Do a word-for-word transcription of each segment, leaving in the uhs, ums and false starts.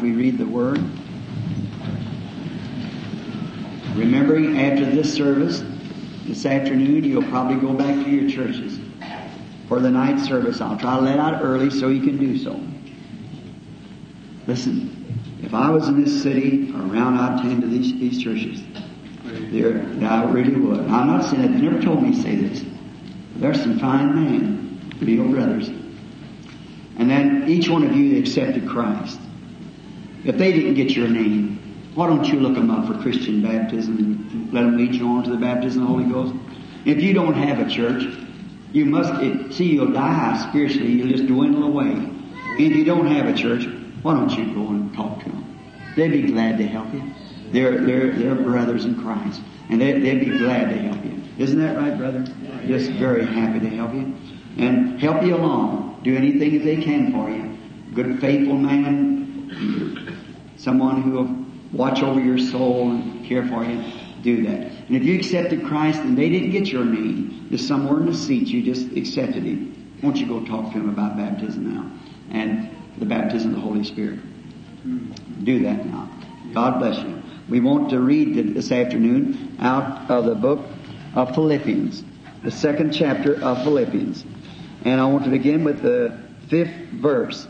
we read the Word. Remembering after this service, this afternoon, you'll probably go back to your churches for the night service. I'll try to let out early so you can do so. Listen, if I was in this city or around, I'd tend to these, these churches. There, I really would. I'm not saying that. They never told me to say this. There's some fine men, real brothers. And then each one of you accepted Christ. If they didn't get your name, why don't you look them up for Christian baptism and let them lead you on to the baptism of the Holy Ghost? If you don't have a church, you must, it, see, you'll die spiritually. You'll just dwindle away. If you don't have a church, why don't you go and talk to them? They'd be glad to help you. They're, they're, they're brothers in Christ. And they, they'd be glad to help you. Isn't that right, brother? Just very happy to help you. And help you along. Do anything that they can for you. Good, faithful man. Someone who will watch over your soul and care for you. Do that. And if you accepted Christ and they didn't get your name, just somewhere in the seat you just accepted Him, won't you go talk to Him about baptism now? And the baptism of the Holy Spirit. Do that now. God bless you. We want to read this afternoon out of the book of Philippians, the second chapter of Philippians. And I want to begin with the fifth verse.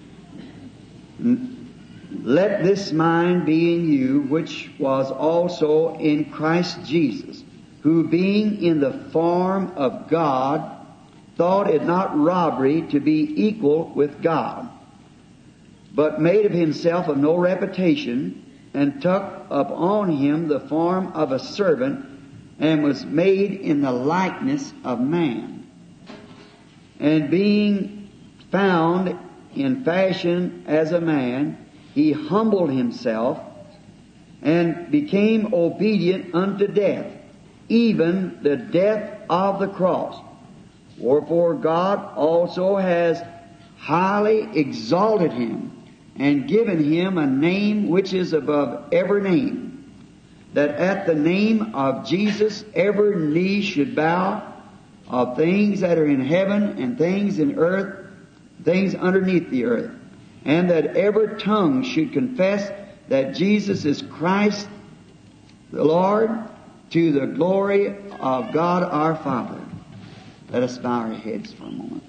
Let this mind be in you, which was also in Christ Jesus, who being in the form of God, thought it not robbery to be equal with God, but made of himself of no reputation, and took upon him the form of a servant, and was made in the likeness of man. And being found in fashion as a man, he humbled himself, and became obedient unto death, even the death of the cross. Wherefore God also has highly exalted him, and given him a name which is above every name, that at the name of Jesus every knee should bow, of things that are in heaven and things in earth, things underneath the earth, and that every tongue should confess that Jesus is Christ the Lord, to the glory of God our Father. Let us bow our heads for a moment.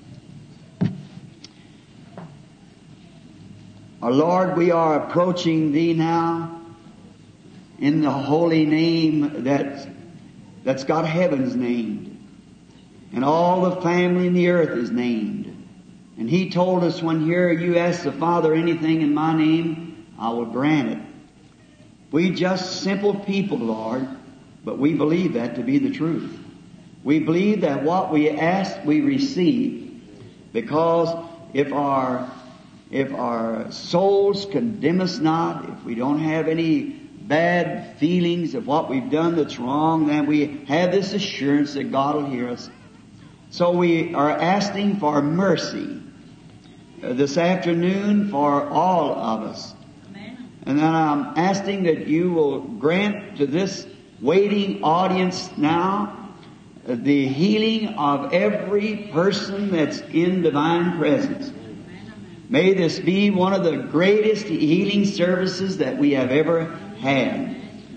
Our Lord, we are approaching Thee now in the holy name that, that's got heaven's named. And all the family in the earth is named. And He told us when here you ask the Father anything in my name, I will grant it. We just simple people, Lord, but we believe that to be the truth. We believe that what we ask, we receive. Because if our If our souls condemn us not, if we don't have any bad feelings of what we've done that's wrong, then we have this assurance that God will hear us. So we are asking for mercy uh, this afternoon for all of us. Amen. And then I'm asking that you will grant to this waiting audience now uh, the healing of every person that's in divine presence. May this be one of the greatest healing services that we have ever had.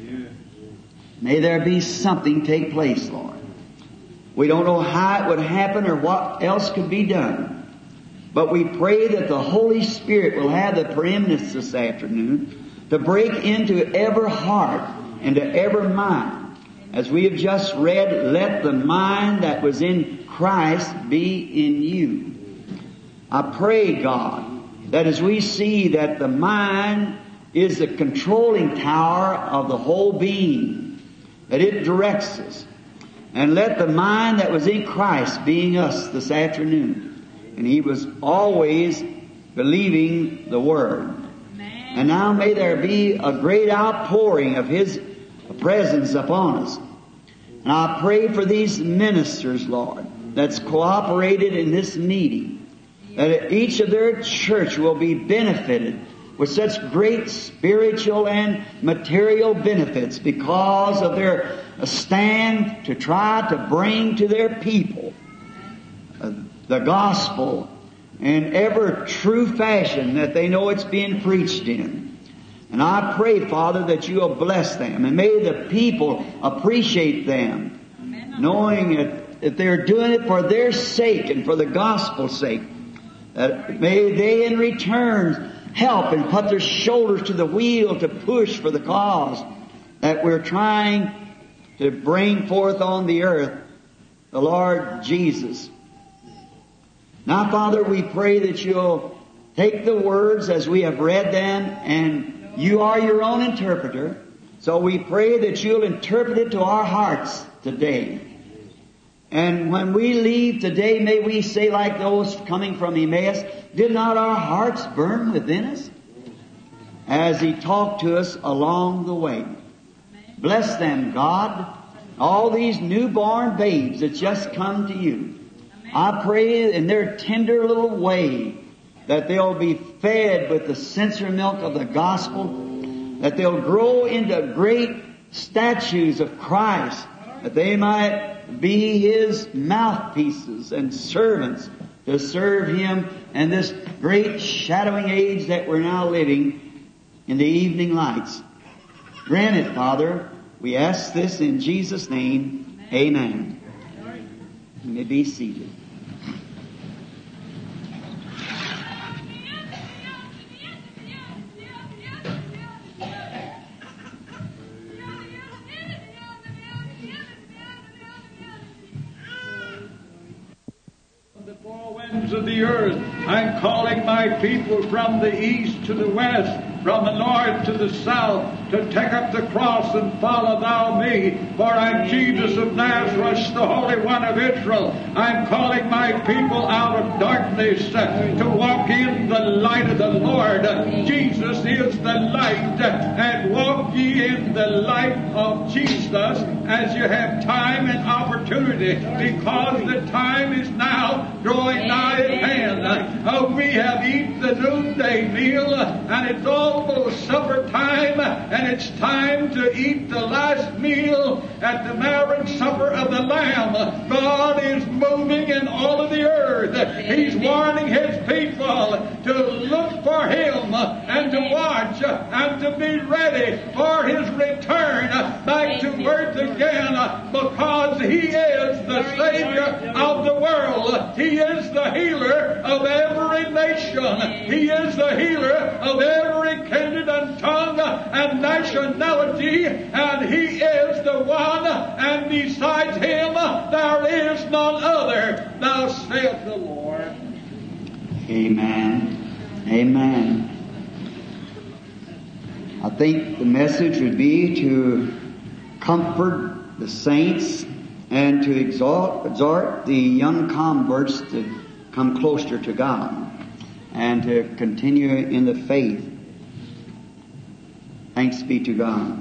May there be something take place, Lord. We don't know how it would happen or what else could be done. But we pray that the Holy Spirit will have the preeminence this afternoon to break into every heart and to every mind. As we have just read, let the mind that was in Christ be in you. I pray, God, that as we see that the mind is the controlling tower of the whole being, that it directs us. And let the mind that was in Christ be in us this afternoon. And He was always believing the Word. Amen. And now may there be a great outpouring of His presence upon us. And I pray for these ministers, Lord, that's cooperated in this meeting, that each of their church will be benefited with such great spiritual and material benefits because of their stand to try to bring to their people uh, the gospel in ever true fashion that they know it's being preached in. And I pray, Father, that you'll bless them, and may the people appreciate them, knowing that, that they're doing it for their sake and for the gospel's sake. That may they in return help and put their shoulders to the wheel to push for the cause that we're trying to bring forth on the earth, the Lord Jesus. Now, Father, we pray that you'll take the words as we have read them, and you are your own interpreter. So we pray that you'll interpret it to our hearts today. And when we leave today, may we say like those coming from Emmaus, did not our hearts burn within us? As He talked to us along the way. Bless them, God. All these newborn babes that just come to you. I pray in their tender little way that they'll be fed with the sincere milk of the gospel, that they'll grow into great statues of Christ, that they might be His mouthpieces and servants to serve Him in this great shadowing age that we're now living in the evening lights. Grant it, Father. We ask this in Jesus' name. Amen. You may be seated. Of the earth, I'm calling my people from the east to the west, from the north to the south, to take up the cross and follow thou me. For I'm Jesus of Nazareth, the Holy One of Israel. I'm calling my people out of darkness uh, to walk in the light of the Lord. Jesus is the light, and walk ye in the light of Jesus as you have time and opportunity, because the time is now drawing nigh at hand. Uh, we have eaten the noonday meal, uh, and it's almost supper time, and it's time to eat the last meal at the marriage supper of the Lamb. God is moving in all of the earth. He's warning His people to look for Him and to watch and to be ready for His return back to earth again, because He is the Savior of the world. He is the healer of every nation. He is the healer of every kindred and tongue and nationality, and He is the one, and besides Him there is none other. Thou saith the Lord. Amen. Amen. I think the message would be to comfort the saints and to exhort, exhort the young converts to come closer to God and to continue in the faith. Thanks be to God.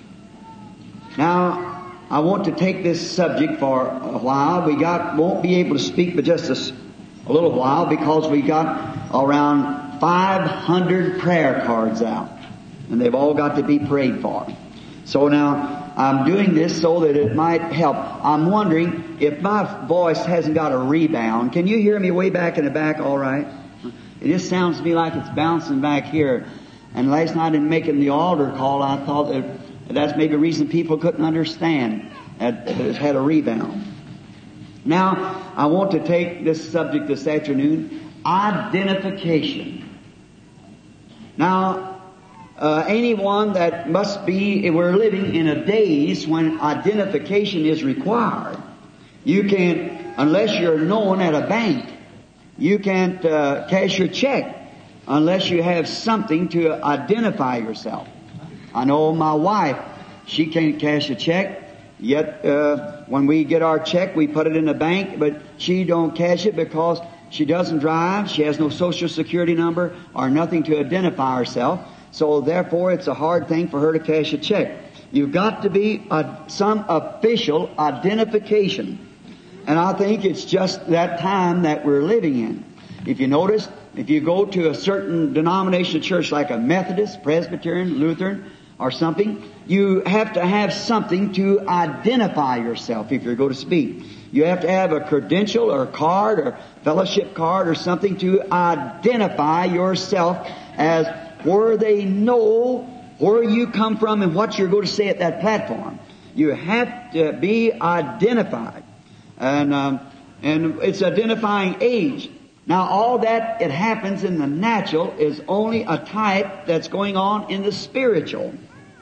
Now, I want to take this subject for a while. We got won't be able to speak but just a, a little while, because we got around five hundred prayer cards out, and they've all got to be prayed for. So now I'm doing this so that it might help. I'm wondering if my voice hasn't got a rebound. Can you hear me way back in the back all right? It just sounds to me like it's bouncing back here. And last night in making the altar call, I thought that that's maybe a reason people couldn't understand that it had a rebound. Now, I want to take this subject this afternoon, identification. Now, Uh, anyone that must be, we're living in a days when identification is required. You can't, unless you're known at a bank, you can't uh, cash your check unless you have something to identify yourself. I know my wife, she can't cash a check, yet uh, when we get our check, we put it in the bank, but she don't cash it because she doesn't drive, she has no social security number or nothing to identify herself. So therefore, it's a hard thing for her to cash a check. You've got to be a, some official identification. And I think it's just that time that we're living in. If you notice, if you go to a certain denomination church like a Methodist, Presbyterian, Lutheran, or something, you have to have something to identify yourself if you're going to speak. You have to have a credential or a card or fellowship card or something to identify yourself as where they know where you come from and what you're going to say at that platform. You have to be identified. And, um, and it's identifying age. Now all that it happens in the natural is only a type that's going on in the spiritual.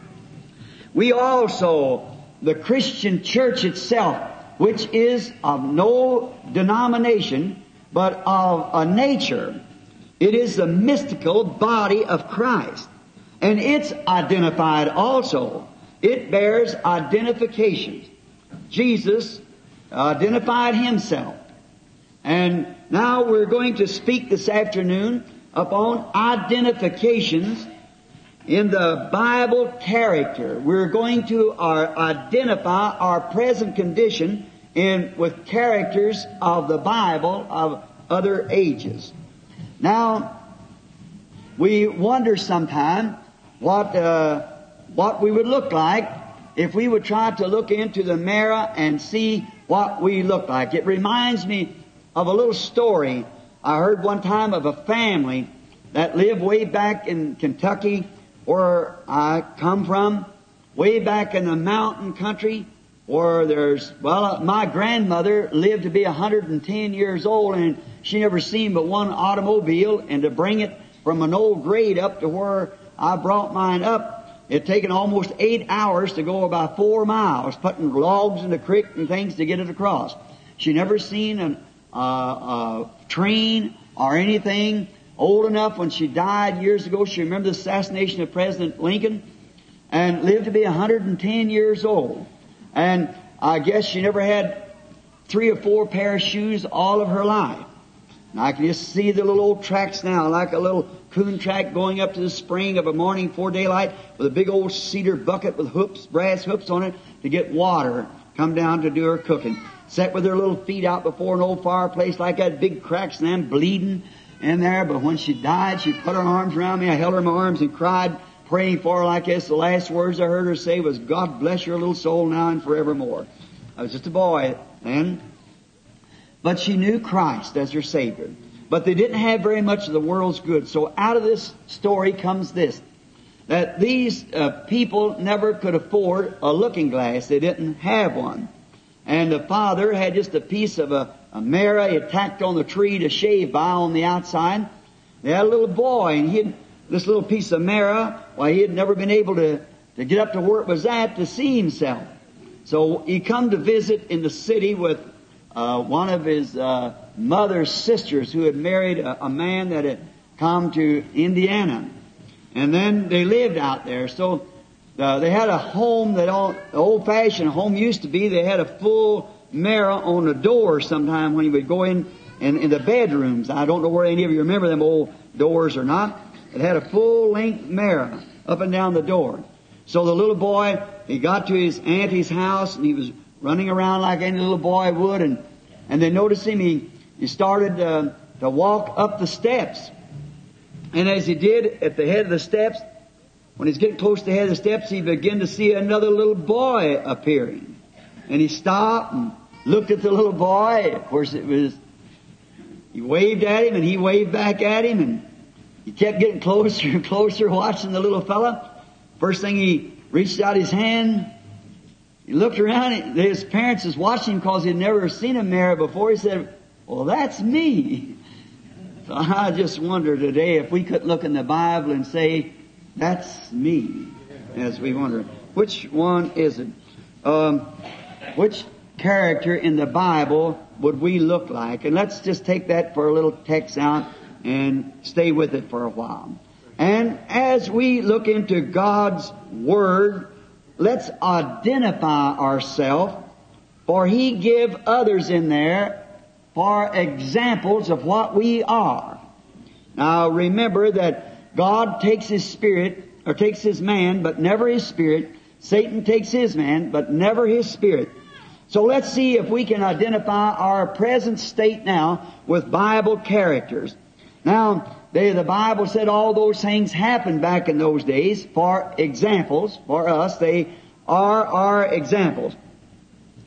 We also, the Christian church itself, which is of no denomination, but of a nature, it is the mystical body of Christ. And it's identified also. It bears identifications. Jesus identified Himself. And now we're going to speak this afternoon upon identifications in the Bible character. We're going to uh, identify our present condition in with characters of the Bible of other ages. Now, we wonder sometime what uh, what we would look like if we would try to look into the mirror and see what we look like. It reminds me of a little story I heard one time of a family that lived way back in Kentucky, where I come from, way back in the mountain country, where there's, well, my grandmother lived to be one hundred ten years old, and she never seen but one automobile, and to bring it from an old grade up to where I brought mine up, it taken almost eight hours to go about four miles, putting logs in the creek and things to get it across. She never seen an, uh, a train or anything. Old enough when she died years ago, she remembered the assassination of President Lincoln, and lived to be one hundred ten years old. And I guess she never had three or four pair of shoes all of her life. And I can just see the little old tracks now, like a little coon track going up to the spring of a morning before daylight with a big old cedar bucket with hoops, brass hoops on it to get water, come down to do her cooking. Sat with her little feet out before an old fireplace like that, big cracks and them bleeding in there. But when she died, she put her arms around me. I held her in my arms and cried, praying for her like this. The last words I heard her say was, "God bless your little soul now and forevermore." I was just a boy then. But she knew Christ as her Savior. But they didn't have very much of the world's goods. So out of this story comes this, that these uh, people never could afford a looking glass. They didn't have one. And the father had just a piece of a, a mirror he had tacked on the tree to shave by on the outside. They had a little boy, and he had this little piece of mirror, why he had never been able to, to get up to where it was at to see himself. So he come to visit in the city with uh, one of his uh, mother's sisters who had married a, a man that had come to Indiana. And then they lived out there. So uh, they had a home that all, the old-fashioned home used to be. They had a full mirror on the door sometime when you would go in, in in the bedrooms. I don't know where any of you remember them old doors or not. It had a full-length mirror up and down the door. So the little boy, he got to his auntie's house, and he was running around like any little boy would, and, and they noticed him. He, he started uh, to walk up the steps. And as he did at the head of the steps, when he's getting close to the head of the steps, he began to see another little boy appearing. And he stopped and looked at the little boy. Of course, it was, he waved at him, and he waved back at him, and he kept getting closer and closer, watching the little fella. First thing, he reached out his hand. He looked around. His parents was watching him because he'd never seen a mirror before. He said, "Well, that's me." So I just wonder today if we could look in the Bible and say, "That's me," as we wonder. Which one is it? Um, which character in the Bible would we look like? And let's just take that for a little text out and stay with it for a while. And as we look into God's Word, let's identify ourselves, for He give others in there for examples of what we are. Now remember that God takes His spirit, or takes His man, but never His spirit. Satan takes his man, but never his spirit. So let's see if we can identify our present state now with Bible characters. Now, they, the Bible said all those things happened back in those days for examples, for us. They are our examples.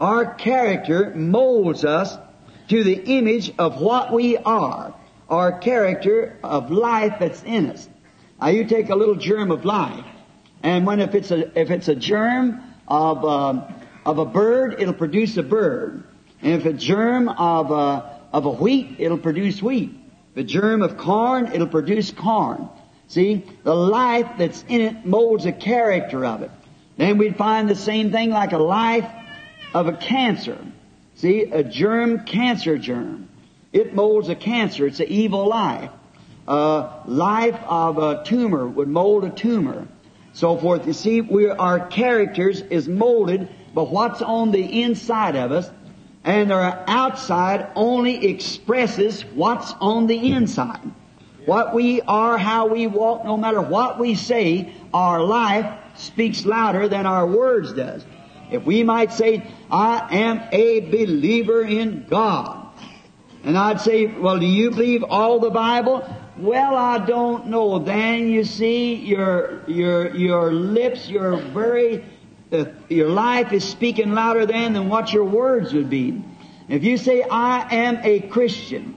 our character molds us to the image of what we are. Our character of life that's in us. Now you take a little germ of life, and when if it's a if it's a germ of uh, of a bird, it'll produce a bird. And if a germ of a of a wheat, it'll produce wheat. If a germ of corn, it'll produce corn. See, the life that's in it molds the character of it. Then we'd find the same thing like a life of a cancer. See, a germ, cancer germ. It molds a cancer. It's an evil life. Uh, life of a tumor would mold a tumor. So forth. You see, we, our characters is molded by what's on the inside of us, and our outside only expresses what's on the inside. What we are, how we walk, no matter what we say, our life speaks louder than our words does. If we might say, I am a believer in God. And I'd say, well, do you believe all the Bible? Well, I don't know. Then you see, your your your lips, your very uh, your life is speaking louder then than what your words would be. If you say, I am a Christian,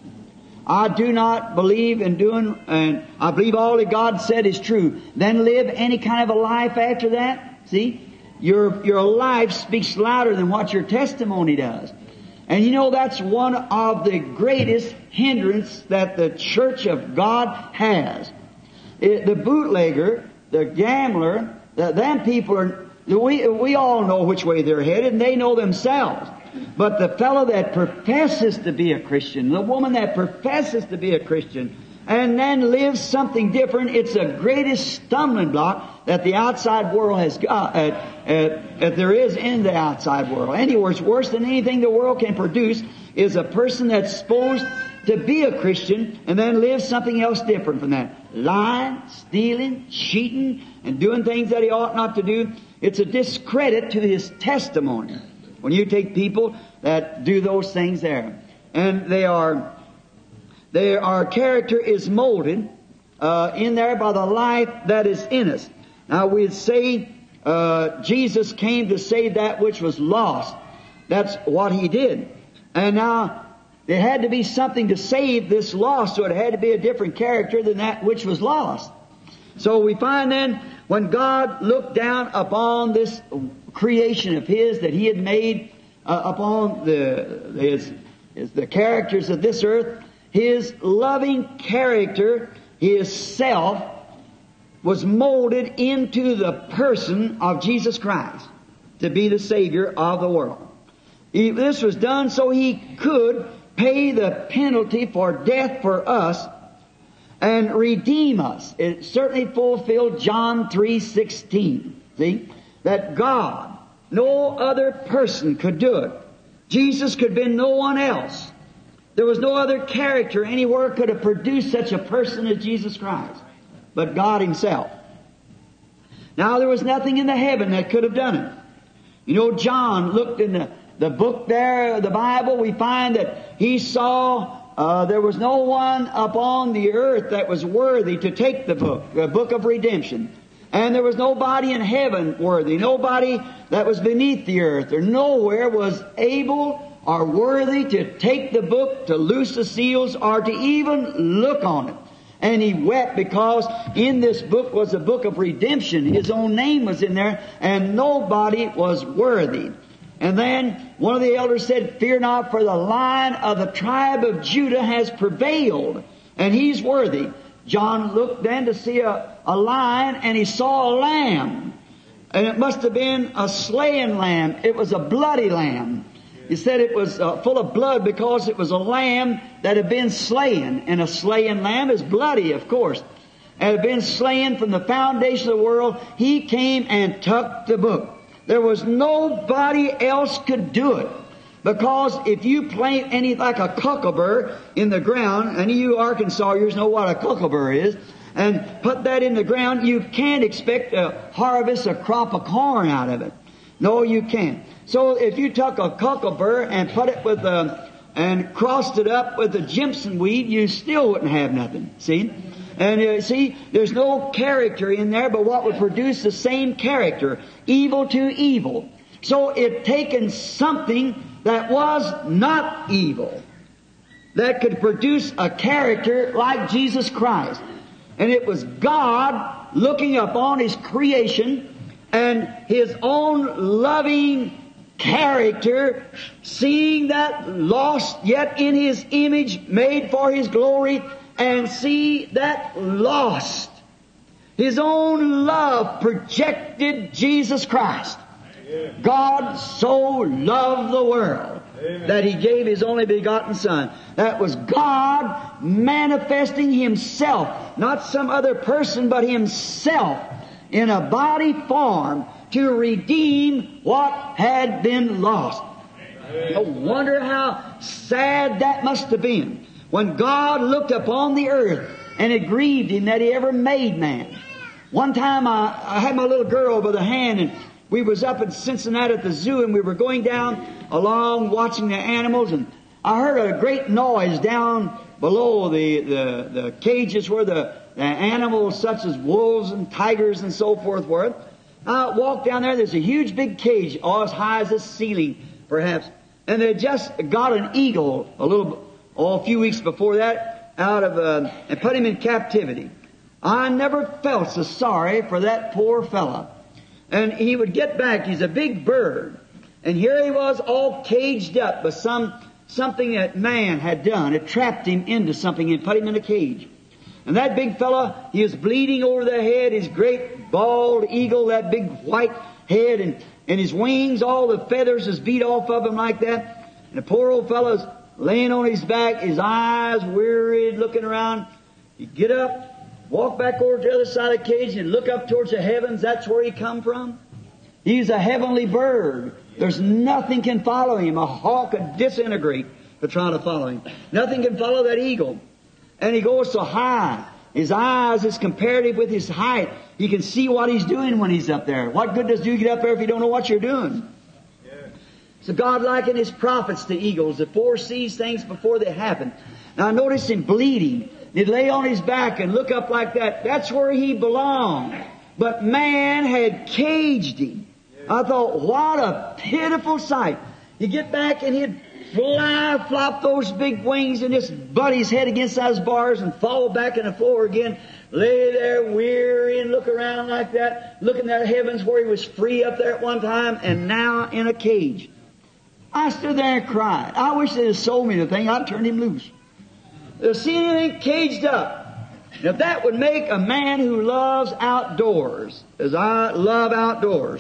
I do not believe in doing, and I believe all that God said is true, then live any kind of a life after that. See, your your life speaks louder than what your testimony does. And you know, that's one of the greatest hindrance that the Church of God has. It, the bootlegger, the gambler, the, them people are, we, we all know which way they're headed, and they know themselves. But the fellow that professes to be a Christian, the woman that professes to be a Christian, and then lives something different, it's the greatest stumbling block that the outside world has got, uh, uh, that there is in the outside world. Anywhere, it's worse than anything the world can produce is a person that's supposed to be a Christian and then live something else different from that. Lying, stealing, cheating, and doing things that he ought not to do. It's a discredit to his testimony when you take people that do those things there. And they are, they, our character is molded uh, in there by the life that is in us. Now we'd say uh, Jesus came to save that which was lost. That's what He did. And now there had to be something to save this lost, so it had to be a different character than that which was lost. So we find then when God looked down upon this creation of His that He had made uh, upon the his, his the characters of this earth, His loving character, His self, was molded into the person of Jesus Christ to be the Savior of the world. He, this was done so He could pay the penalty for death for us and redeem us. It certainly fulfilled John three sixteen. See? That God, no other person could do it. Jesus could have been no one else. There was no other character anywhere could have produced such a person as Jesus Christ, but God Himself. Now there was nothing in the heaven that could have done it. You know, John looked in the, the book there, the Bible, we find that he saw uh, there was no one upon the earth that was worthy to take the book, the book of redemption. And there was nobody in heaven worthy, nobody that was beneath the earth, or nowhere was able or worthy to take the book, to loose the seals, or to even look on it. And he wept because in this book was a book of redemption. His own name was in there, and nobody was worthy. And then one of the elders said, "Fear not, for the Lion of the tribe of Judah has prevailed, and He's worthy." John looked then to see a, a lion, and he saw a lamb. And it must have been a slain lamb. It was a bloody lamb. He said it was uh, full of blood because it was a lamb that had been slain. And a slain lamb is bloody, of course. And had been slain from the foundation of the world. He came and took the book. There was nobody else could do it. Because if you plant any like a cocklebur in the ground, and you Arkansasians know what a cocklebur is, and put that in the ground, you can't expect to harvest a crop of corn out of it. No, you can't. So if you took a cocklebur and put it with a, and crossed it up with a Jimson weed, you still wouldn't have nothing. See? And uh, see, there's no character in there but what would produce the same character. Evil to evil. So it taken something that was not evil, that could produce a character like Jesus Christ. And it was God looking upon His creation and His own loving character, seeing that lost yet in His image, made for His glory, and see that lost. His own love projected Jesus Christ. God so loved the world that He gave His only begotten Son. That was God manifesting Himself, not some other person, but Himself in a body form to redeem what had been lost. I wonder how sad that must have been when God looked upon the earth and it grieved Him that He ever made man. One time I, I had my little girl by the hand, and we was up in Cincinnati at the zoo, and we were going down along watching the animals, and I heard a great noise down below the, the, the cages where the, the animals such as wolves and tigers and so forth were. I walked down there, there's a huge big cage, all as high as the ceiling, perhaps. And they just got an eagle a little, oh, a few weeks before that, out of, uh, and put him in captivity. I never felt so sorry for that poor fella. And he would get back, he's a big bird. And here he was all caged up by some, something that man had done. It trapped him into something and put him in a cage. And that big fella, he was bleeding over the head, his great bald eagle, that big white head, and, and his wings, all the feathers was beat off of him like that. And the poor old fellow's laying on his back, his eyes wearied, looking around. He'd get up, walk back over to the other side of the cage and look up towards the heavens. That's where he come from. He's a heavenly bird. There's nothing can follow him. A hawk could disintegrate to try to follow him. Nothing can follow that eagle. And he goes so high. His eyes is comparative with his height. You can see what he's doing when he's up there. What good does you get up there if you don't know what you're doing? Yeah. So God likened His prophets to eagles that foresees things before they happen. Now notice him bleeding. He'd lay on his back and look up like that. That's where he belonged. But man had caged him. I thought, what a pitiful sight. He'd get back and he'd fly, flop those big wings and just butt his head against those bars and fall back in the floor again. Lay there weary and look around like that, looking at heavens where he was free up there at one time and now in a cage. I stood there and cried. I wish they'd have sold me the thing. I'd turned him loose. To see anything caged up. If that would make a man who loves outdoors, as I love outdoors,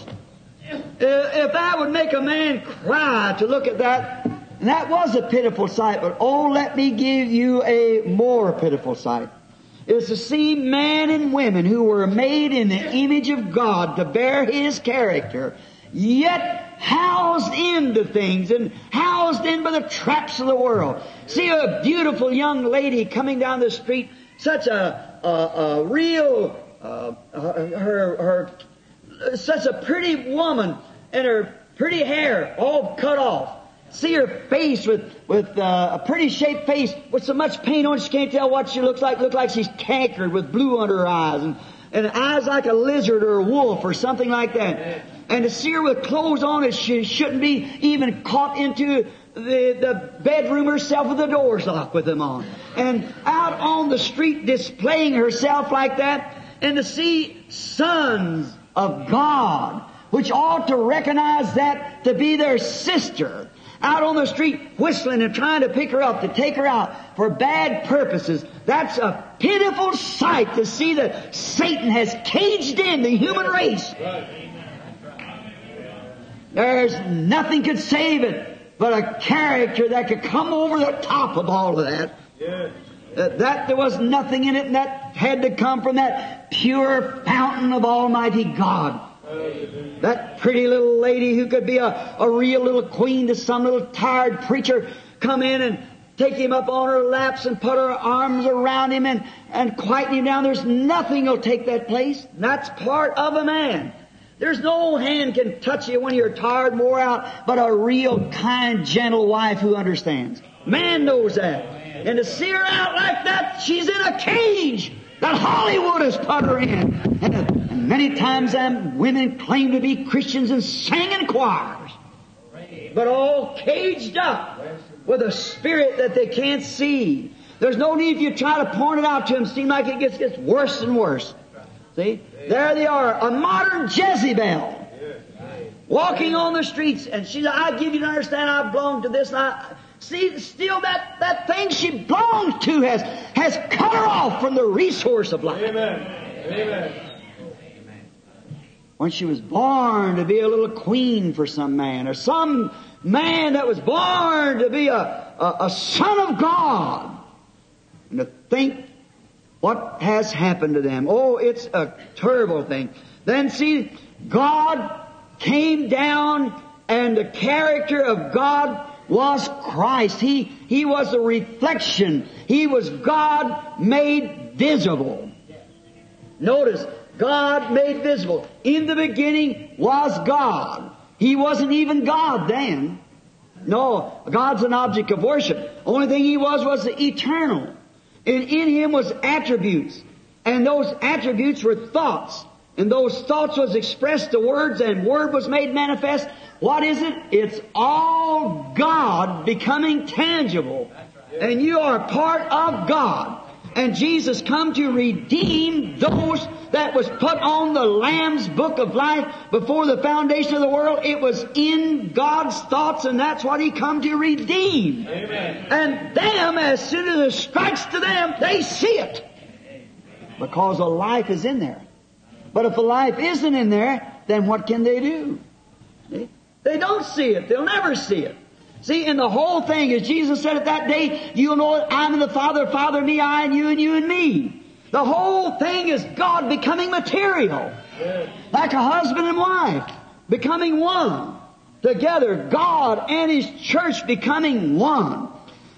if that would make a man cry to look at that, and that was a pitiful sight, but oh, let me give you a more pitiful sight. Is to see men and women who were made in the image of God to bear His character, yet housed into things and housed in by the traps of the world. See a beautiful young lady coming down the street, such a, a, a real, uh, her, her, such a pretty woman, and her pretty hair all cut off. See her face with, with uh, a pretty shaped face with so much paint on it, she can't tell what she looks like. Looks like she's cankered with blue under her eyes, and, and eyes like a lizard or a wolf or something like that. And to see her with clothes on that she shouldn't be even caught into the, the bedroom herself with the doors locked with them on. And out on the street displaying herself like that. And to see sons of God, which ought to recognize that to be their sister, out on the street whistling and trying to pick her up, to take her out for bad purposes. That's a pitiful sight to see that Satan has caged in the human race. There's nothing could save it but a character that could come over the top of all of that. Yeah. Uh, that there was nothing in it, and that had to come from that pure fountain of Almighty God. Amen. That pretty little lady who could be a, a real little queen to some little tired preacher come in and take him up on her laps and put her arms around him and, and quieten him down. There's nothing will take that place. That's part of a man. There's no hand can touch you when you're tired, wore out, but a real kind, gentle wife who understands. Man knows that. And to see her out like that, she's in a cage. that Hollywood has put her in. And, and many times them women claim to be Christians and sing in choirs, but all caged up with a spirit that they can't see. There's no need if you try to point it out to them. Seem like it gets, gets worse and worse. See? There they are, a modern Jezebel, walking on the streets, and she said, I give you to understand I belong to this. And I, see, still that, that thing she belongs to has, has cut her off from the resource of life. Amen. Amen. When she was born to be a little queen for some man, or some man that was born to be a, a, a son of God. And to think what has happened to them. Oh, it's a terrible thing. Then see, God came down, and the character of God was Christ. He, He was a reflection. He was God made visible. Notice, God made visible. In the beginning was God. He wasn't even God then. No, God's an object of worship. Only thing He was was the eternal. And in Him was attributes. And those attributes were thoughts. And those thoughts was expressed to words, and Word was made manifest. What is it? It's all God becoming tangible. And you are part of God. And Jesus come to redeem those that was put on the Lamb's book of life before the foundation of the world. It was in God's thoughts, and that's what He come to redeem. Amen. And them, as soon as it strikes to them, they see it. Because the life is in there. But if the life isn't in there, then what can they do? They, they don't see it. They'll never see it. See, and the whole thing, as Jesus said at that day, you'll know that I'm in the Father, Father, me, I, and you, and you, and me. The whole thing is God becoming material. Like a husband and wife becoming one. Together, God and His church becoming one.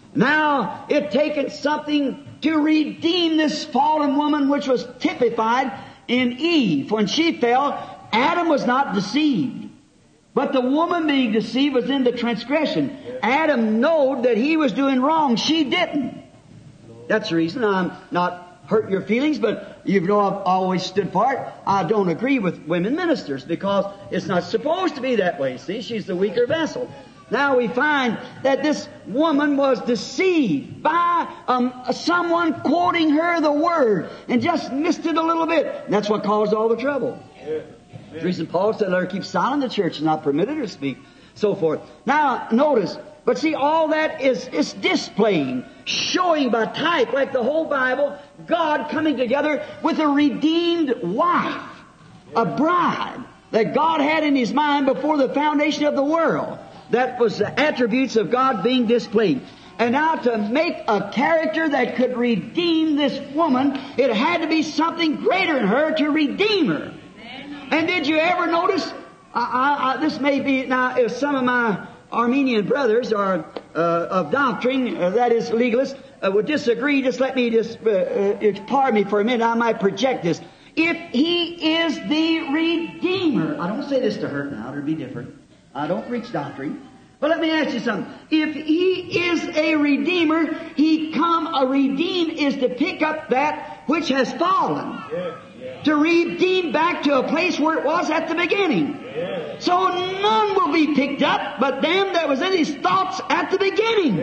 Now, it taken something to redeem this fallen woman, which was typified in Eve. When she fell, Adam was not deceived. But the woman being deceived was in the transgression. Adam knowed that he was doing wrong. She didn't. That's the reason I'm not hurt your feelings, but you know I've always stood for it. I don't agree with women ministers because it's not supposed to be that way. See, she's the weaker vessel. Now we find that this woman was deceived by um, someone quoting her the Word and just missed it a little bit. And that's what caused all the trouble. Yeah. The reason Paul said, let her keep silent, the church is not permitted her to speak, so forth. Now, notice, but see, all that is, is displaying, showing by type, like the whole Bible, God coming together with a redeemed wife, a bride that God had in His mind before the foundation of the world. That was the attributes of God being displayed. And now to make a character that could redeem this woman, it had to be something greater in her to redeem her. And did you ever notice, I, I, I, this may be, now if some of my Armenian brothers are uh, of doctrine, uh, that is legalists, uh, would disagree, just let me just, uh, uh, pardon me for a minute, I might project this. If He is the Redeemer, I don't say this to hurt now, it'll be different. I don't preach doctrine. But let me ask you something. If He is a Redeemer, He come, a redeem is to pick up that which has fallen. Yeah. To redeem back to a place where it was at the beginning. Yeah. So none will be picked up but them that was in His thoughts at the beginning.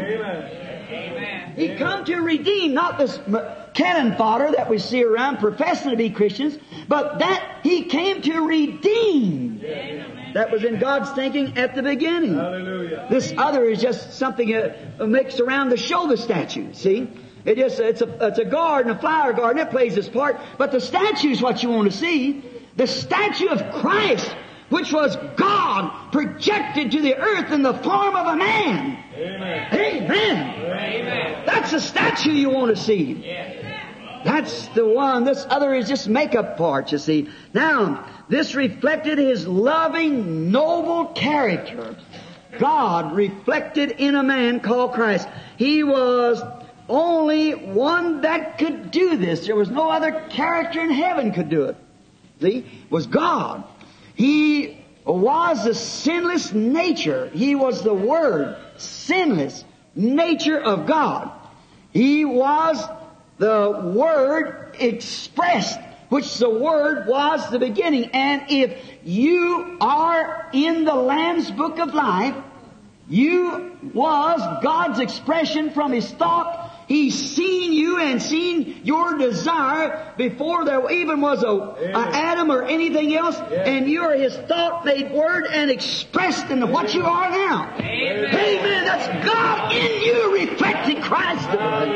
Amen. He Amen. Come to redeem, not this cannon fodder that we see around professing to be Christians, but that He came to redeem. Amen. That was in God's thinking at the beginning. Hallelujah. This other is just something uh, mixed around to show the statue, see? It just, it's a, it's a garden, a flower garden, it plays its part. But the statue is what you want to see. The statue of Christ, which was God projected to the earth in the form of a man. Amen. Amen. Amen. That's the statue you want to see. Yeah. That's the one. This other is just makeup part, you see. Now, this reflected His loving, noble character. God reflected in a man called Christ. He was only one that could do this. There was no other character in heaven could do it. See? It was God. He was the sinless nature. He was the Word, sinless nature of God. He was the Word expressed, which the Word was the beginning. And if you are in the Lamb's Book of Life, you was God's expression from His thought. He's seen you and seen your desire before there even was a, a Adam or anything else, and you are His thought made Word and expressed into what you are now. Amen. Amen. That's God in you reflecting Christ.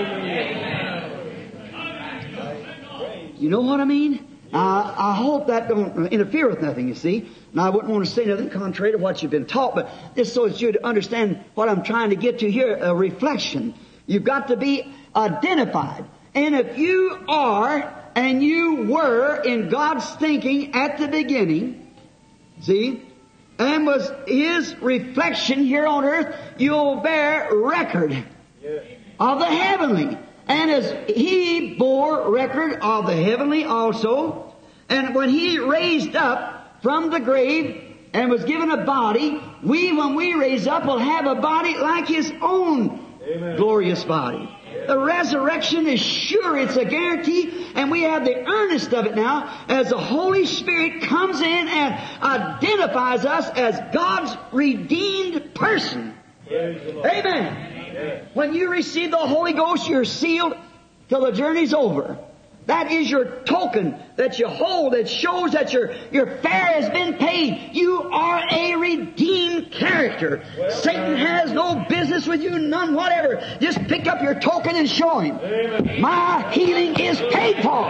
You know what I mean? Uh, I hope that don't interfere with nothing, you see. Now, I wouldn't want to say nothing contrary to what you've been taught, but just so as you to understand what I'm trying to get to here, a reflection. You've got to be identified. And if you are, and you were in God's thinking at the beginning, see, and was His reflection here on earth, you'll bear record of the heavenly. And as He bore record of the heavenly also, and when He raised up from the grave and was given a body, we, when we raise up, will have a body like His own Amen. Glorious body. The resurrection is sure, it's a guarantee, and we have the earnest of it now as the Holy Spirit comes in and identifies us as God's redeemed person. Amen. When you receive the Holy Ghost, you're sealed till the journey's over. That is your token that you hold that shows that your, your fare has been paid. You are a redeemed character. Satan has no business with you, none whatever. Just pick up your token and show him. My healing is paid for.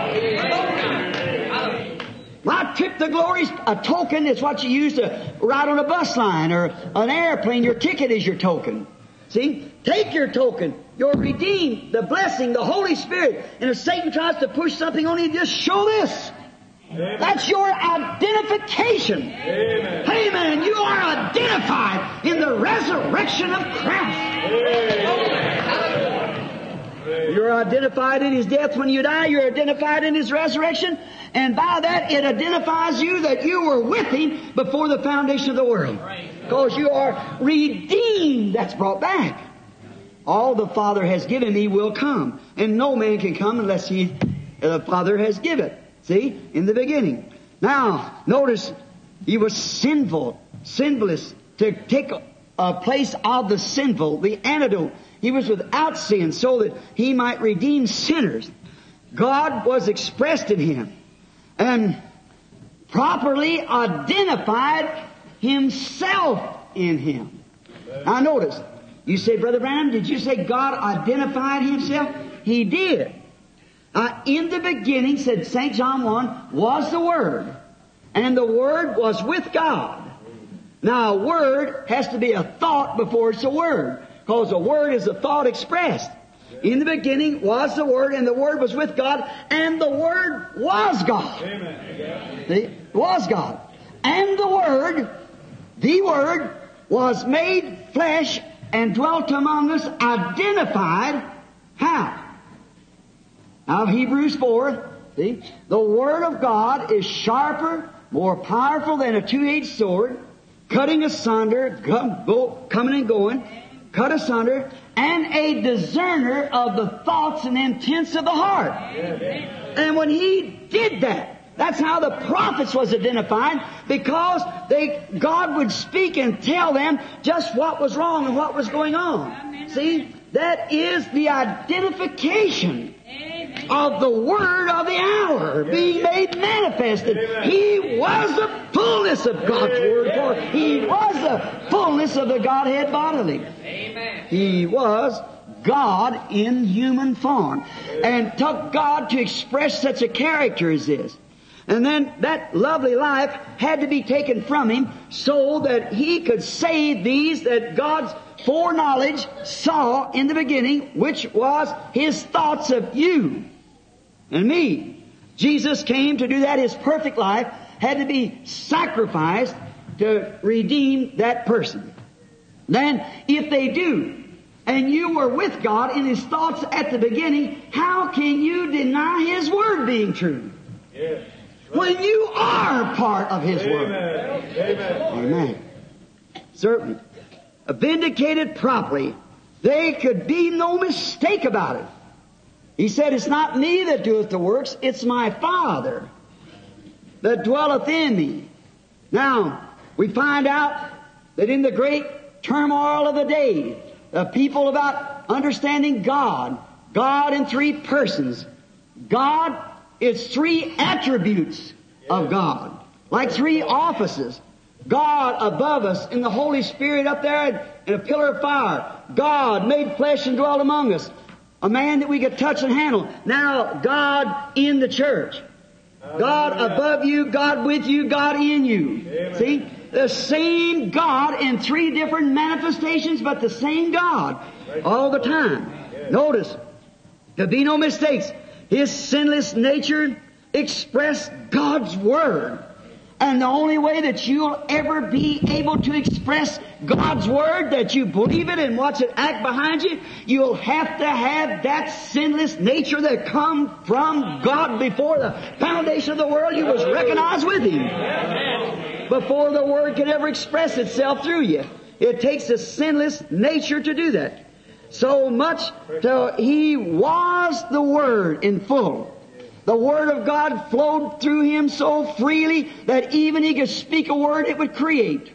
My trip to glory is a token. It's what you use to ride on a bus line or an airplane. Your ticket is your token. See? Take your token. You're redeemed. The blessing, the Holy Spirit. And if Satan tries to push something on you, just show this. Amen. That's your identification. Amen. Amen. You are identified in the resurrection of Christ. Amen. You're identified in His death when you die. You're identified in His resurrection. And by that, it identifies you that you were with Him before the foundation of the world. Because you are redeemed. That's brought back. All the Father has given me will come. And no man can come unless he, the Father has given. See? In the beginning. Now, notice, He was sinful, sinless, to take a place of the sinful, the antidote. He was without sin so that He might redeem sinners. God was expressed in Him and properly identified Himself in Him. Now notice, you say, Brother Branham, did you say God identified Himself? He did. Uh, in the beginning, said Saint John one, was the Word. And the Word was with God. Now a Word has to be a thought before it's a Word. Because a Word is a thought expressed. In the beginning was the Word, and the Word was with God, and the Word was God. Amen. See? Was God. And the Word, the Word, was made flesh and dwelt among us, identified. How? Now Hebrews four, see? The Word of God is sharper, more powerful than a two-edged sword, cutting asunder, come, go, coming and going, cut asunder, and a discerner of the thoughts and intents of the heart. And when He did that, that's how the prophets was identified, because they, God would speak and tell them just what was wrong and what was going on. See, that is the identification of the Word of the hour being made manifested. He was the fullness of God's Word, for He was the fullness of the Godhead bodily. He was God in human form, and took God to express such a character as this. And then that lovely life had to be taken from Him so that He could save these that God's foreknowledge saw in the beginning, which was His thoughts of you and me. Jesus came to do that. His perfect life had to be sacrificed to redeem that person. Then, if they do, and you were with God in His thoughts at the beginning, how can you deny His Word being true? Yes. When you are part of His Amen. Word. Amen. Amen. Certainly. Vindicated properly. There could be no mistake about it. He said, it's not me that doeth the works, it's my Father that dwelleth in me. Now, we find out that in the great turmoil of the day, the people about understanding God, God in three persons. God is three attributes of God, like three offices. God above us in the Holy Spirit up there in a pillar of fire. God made flesh and dwelt among us. A man that we could touch and handle. Now, God in the church. God above you, God with you, God in you. Amen. See? The same God in three different manifestations, but the same God all the time. Notice, there be no mistakes. His sinless nature expressed God's Word. And the only way that you'll ever be able to express God's Word, that you believe it and watch it act behind you, you'll have to have that sinless nature that come from God before the foundation of the world. You was recognized with Him before the Word could ever express itself through you. It takes a sinless nature to do that. So much till He was the Word in full. The Word of God flowed through Him so freely that even He could speak a word, it would create.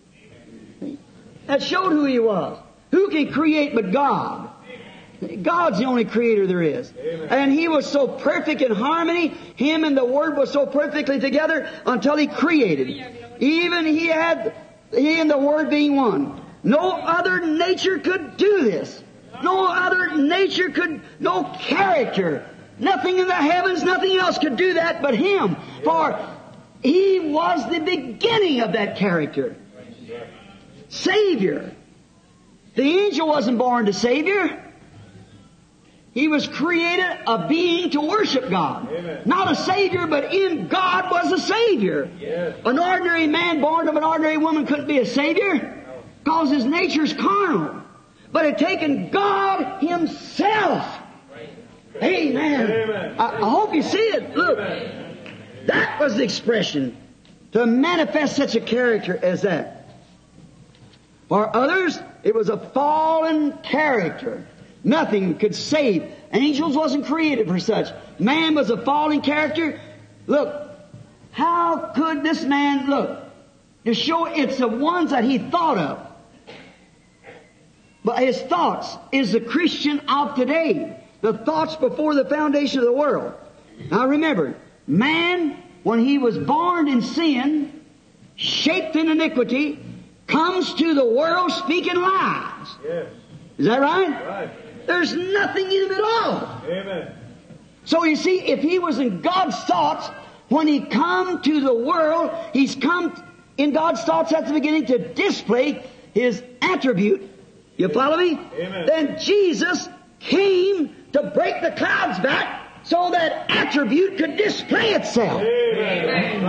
That showed who He was. Who can create but God? God's the only creator there is. And He was so perfect in harmony, Him and the Word was so perfectly together until He created. Even He had, He and the Word being one. No other nature could do this. No other nature could, no character. Nothing in the heavens, nothing else could do that but Him. For He was the beginning of that character. Savior. The angel wasn't born to Savior. He was created a being to worship God. Amen. Not a Savior, but in God was a Savior. Yes. An ordinary man born of an ordinary woman couldn't be a Savior because his nature's carnal. But it taken God Himself. Amen. Amen. I, I hope you see it. Look, Amen. That was the expression to manifest such a character as that. For others, it was a fallen character. Nothing could save. Angels wasn't created for such. Man was a fallen character. Look, how could this man look? To show it's the ones that he thought of. But his thoughts is the Christian of today. The thoughts before the foundation of the world. Now remember, man, when he was born in sin, shaped in iniquity, comes to the world speaking lies. Yes. Is that right? Right. There's nothing in him at all. Amen. So you see, if he was in God's thoughts, when he come to the world, he's come in God's thoughts at the beginning to display His attribute. You follow me? Amen. Then Jesus came to break the clouds back so that attribute could display itself. Amen.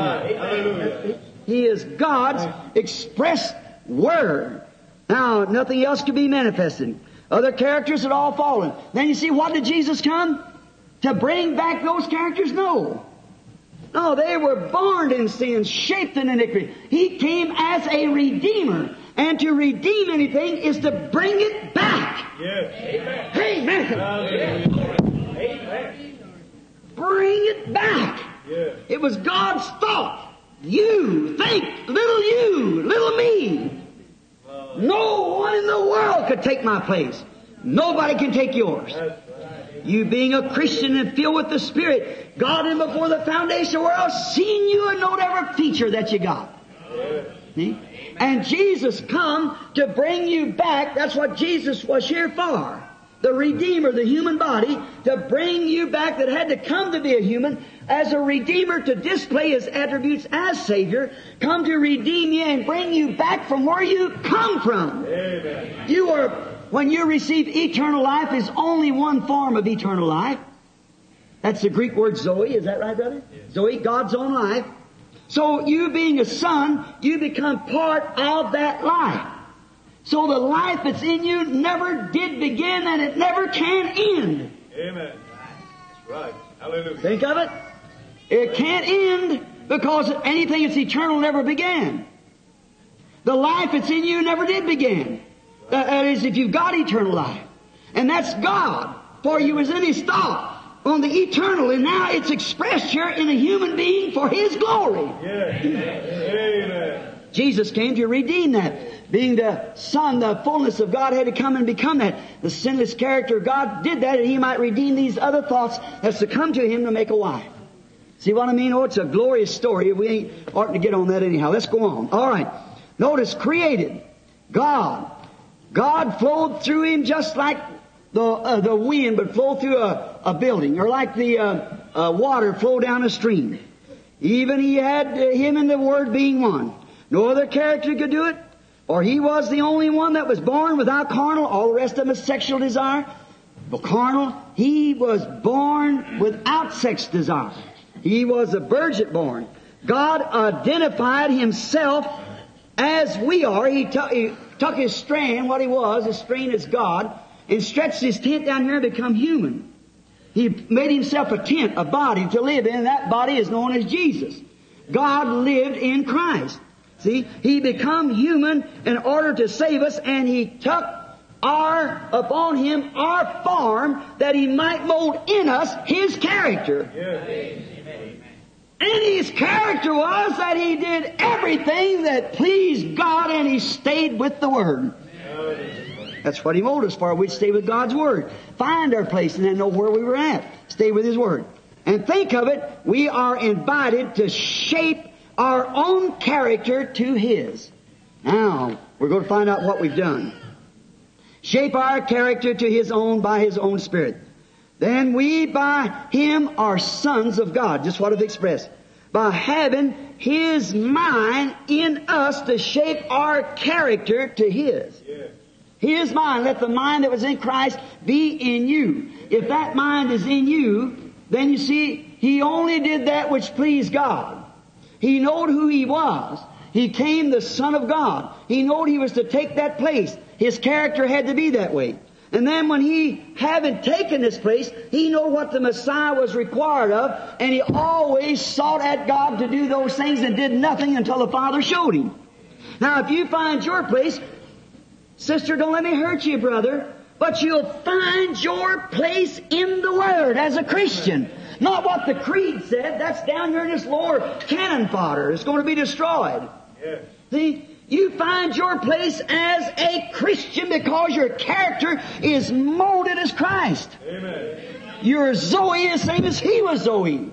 Amen. He is God's expressed Word. Now, nothing else could be manifested. Other characters had all fallen. Then you see, what did Jesus come? To bring back those characters? No. No, they were born in sin, shaped in iniquity. He came as a Redeemer. And to redeem anything is to bring it back. Yes. Amen. Amen. Amen. Bring it back. Yes. It was God's thought. You think, little you, little me. Uh, no one in the world could take my place. Nobody can take yours. Right. You being a Christian and filled with the Spirit, God in before the foundation of the world, seen you and knowed every feature that you got. Yes. See? And Jesus come to bring you back. That's what Jesus was here for. The Redeemer, the human body, to bring you back that had to come to be a human as a Redeemer to display His attributes as Savior, come to redeem you and bring you back from where you come from. Amen. You are, when you receive eternal life, is only one form of eternal life. That's the Greek word Zoe. Is that right, brother? Yes. Zoe, God's own life. So you being a son, you become part of that life. So the life that's in you never did begin and it never can end. Amen. That's right. Hallelujah. Think of it. It can't end because anything that's eternal never began. The life that's in you never did begin. That is, if you've got eternal life. And that's God. For you was in His thought on the eternal, and now it's expressed here in a human being for His glory. Yes. Amen. Jesus came to redeem that. Being the Son, the fullness of God had to come and become that. The sinless character of God did that, and He might redeem these other thoughts that's to come to Him to make a wife. See what I mean? Oh, it's a glorious story. We ain't ought to get on that anyhow. Let's go on. All right. Notice, created. God. God flowed through Him just like the uh, the wind would flow through a, a building, or like the uh, uh, water flow down a stream. Even He had uh, Him and the Word being one. No other character could do it, or He was the only one that was born without carnal. All the rest of them is sexual desire. But carnal, He was born without sex desire. He was a virgin born. God identified Himself as we are. He, t- he took His strand, what He was, His strand is God, and stretched His tent down here and become human. He made Himself a tent, a body to live in, and that body is known as Jesus. God lived in Christ. See, He become human in order to save us, and He took our, upon Him, our form, that He might mold in us His character. Yes. And His character was that He did everything that pleased God, and He stayed with the Word. That's what He molded us for. We'd stay with God's Word. Find our place and then know where we were at. Stay with His Word. And think of it, we are invited to shape our own character to His. Now, we're going to find out what we've done. Shape our character to His own by His own Spirit. Then we by Him are sons of God. Just what I've expressed. By having His mind in us to shape our character to His. Yes. His mind, let the mind that was in Christ be in you. If that mind is in you, then you see, He only did that which pleased God. He knowed who He was. He came the Son of God. He knowed He was to take that place. His character had to be that way. And then when He, having taken this place, He knew what the Messiah was required of, and He always sought at God to do those things and did nothing until the Father showed Him. Now, if you find your place, sister, don't let me hurt you, brother, but you'll find your place in the Word as a Christian. Not what the creed said. That's down here in this lower cannon fodder. It's going to be destroyed. Yes. See? You find your place as a Christian because your character is molded as Christ. Amen. Your Zoe is the same as He was Zoe.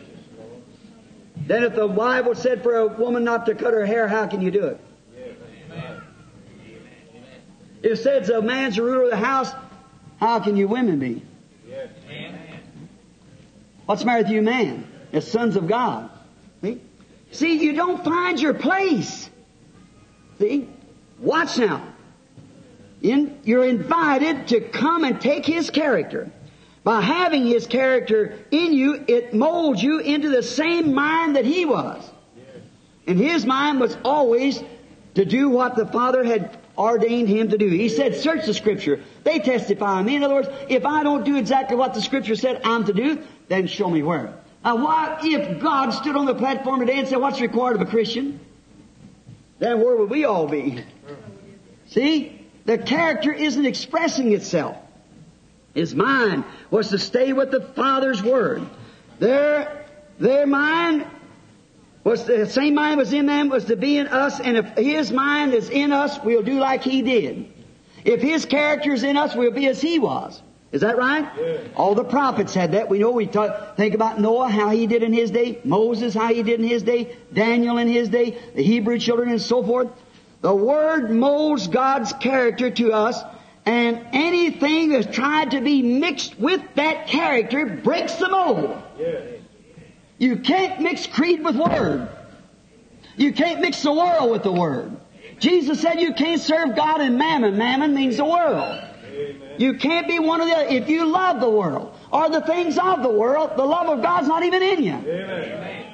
Then if the Bible said for a woman not to cut her hair, how can you do it? Amen. If it says a man's the ruler of the house, how can you women be? Yes. What's the matter with you man? As sons of God. See? See, you don't find your place. See? Watch now. In, you're invited to come and take His character. By having His character in you, it molds you into the same mind that He was. And His mind was always to do what the Father had ordained Him to do. He said, search the Scripture. They testify of me. In other words, if I don't do exactly what the Scripture said I'm to do, then show me where. Now, why, if God stood on the platform today and said, what's required of a Christian? Then where would we all be? See? The character isn't expressing itself. His mind was to stay with the Father's Word. Their, their mind was, the same mind was in them, was to be in us, and if His mind is in us, we'll do like He did. If His character is in us, we'll be as He was. Is that right? Yes. All the prophets had that. We know, we talk, think about Noah, how he did in his day, Moses, how he did in his day, Daniel in his day, the Hebrew children and so forth. The Word molds God's character to us, and anything that's tried to be mixed with that character breaks the mold. Yes. You can't mix creed with Word. You can't mix the world with the Word. Jesus said you can't serve God and mammon. Mammon means the world. Amen. You can't be one of the other. If you love the world or the things of the world, the love of God's not even in you. Amen.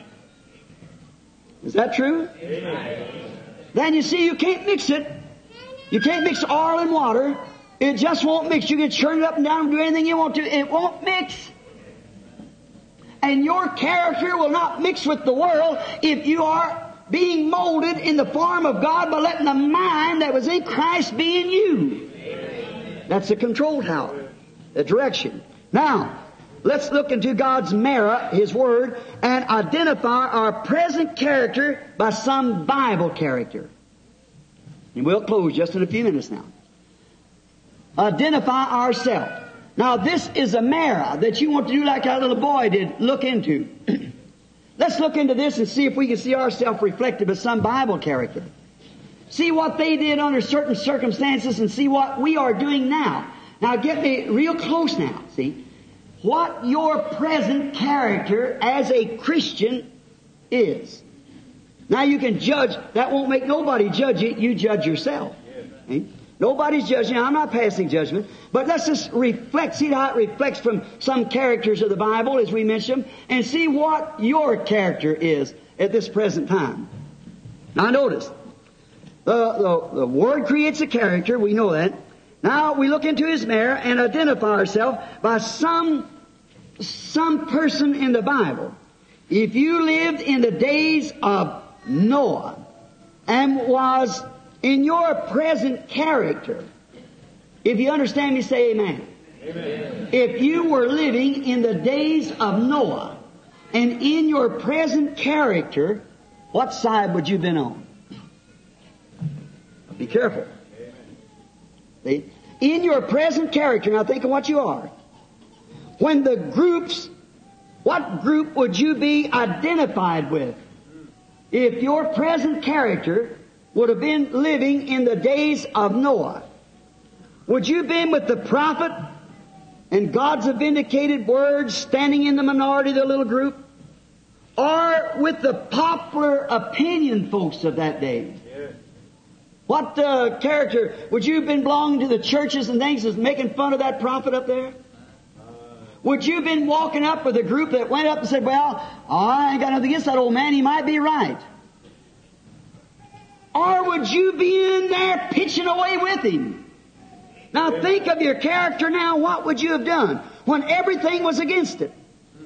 Is that true? Amen. Then you see you can't mix it. You can't mix oil and water. It just won't mix. You can churn it up and down and do anything you want to. It won't mix. And your character will not mix with the world if you are being molded in the form of God by letting the mind that was in Christ be in you. That's a control tower. the direction. Now, let's look into God's mirror, His Word, and identify our present character by some Bible character. And we'll close just in a few minutes now. Identify ourselves. Now, this is a mirror that you want to do like that little boy did, look into. Let's look into this and see if we can see ourselves reflected by some Bible character. See what they did under certain circumstances and see what we are doing now. Now get me real close now, see. What your present character as a Christian is. Now you can judge, that won't make nobody judge it, you judge yourself. See? Nobody's judging, I'm not passing judgment, but let's just reflect, see how it reflects from some characters of the Bible as we mentioned them, and see what your character is at this present time. Now notice, the, the, the Word creates a character, we know that. Now we look into His mirror and identify ourselves by some, some person in the Bible. If you lived in the days of Noah and was in your present character, if you understand me, say amen. Amen. If you were living in the days of Noah and in your present character, what side would you have been on? Be careful. See? In your present character, now think of what you are. When the groups, what group would you be identified with? If your present character would have been living in the days of Noah, would you have been with the prophet and God's vindicated words standing in the minority of the little group? Or with the popular opinion folks of that day? Yeah. What uh, character would you have been belonging to the churches and things that's making fun of that prophet up there? Uh, would you have been walking up with a group that went up and said, well, I ain't got nothing against that old man, he might be right? Or would you be in there pitching away with him? Now think of your character now, what would you have done when everything was against it?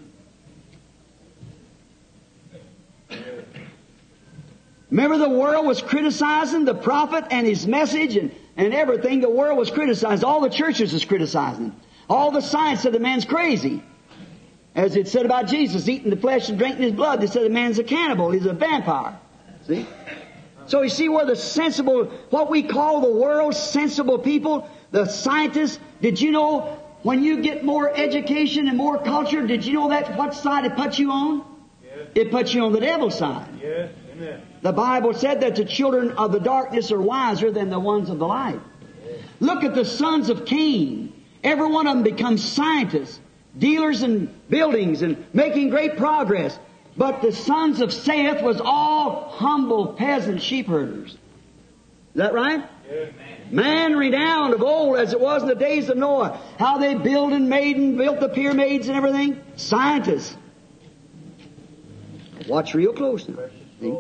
Remember the world was criticizing the prophet and his message and, and everything. The world was criticized. All the churches was criticizing him. All the science said the man's crazy. As it said about Jesus, eating the flesh and drinking his blood, they said the man's a cannibal, he's a vampire. See? So you see where the sensible, what we call the world's sensible people, the scientists, did you know when you get more education and more culture, did you know that what side it puts you on? Yes. It puts you on the devil's side. Yes. Amen. The Bible said that the children of the darkness are wiser than the ones of the light. Yes. Look at the sons of Cain. Every one of them becomes scientists, dealers in buildings and making great progress. But the sons of Seth was all humble peasant sheep herders. Is that right? Yes. Man renowned of old as it was in the days of Noah. How they built and made and built the pyramids and everything. Scientists. Watch real close now. See?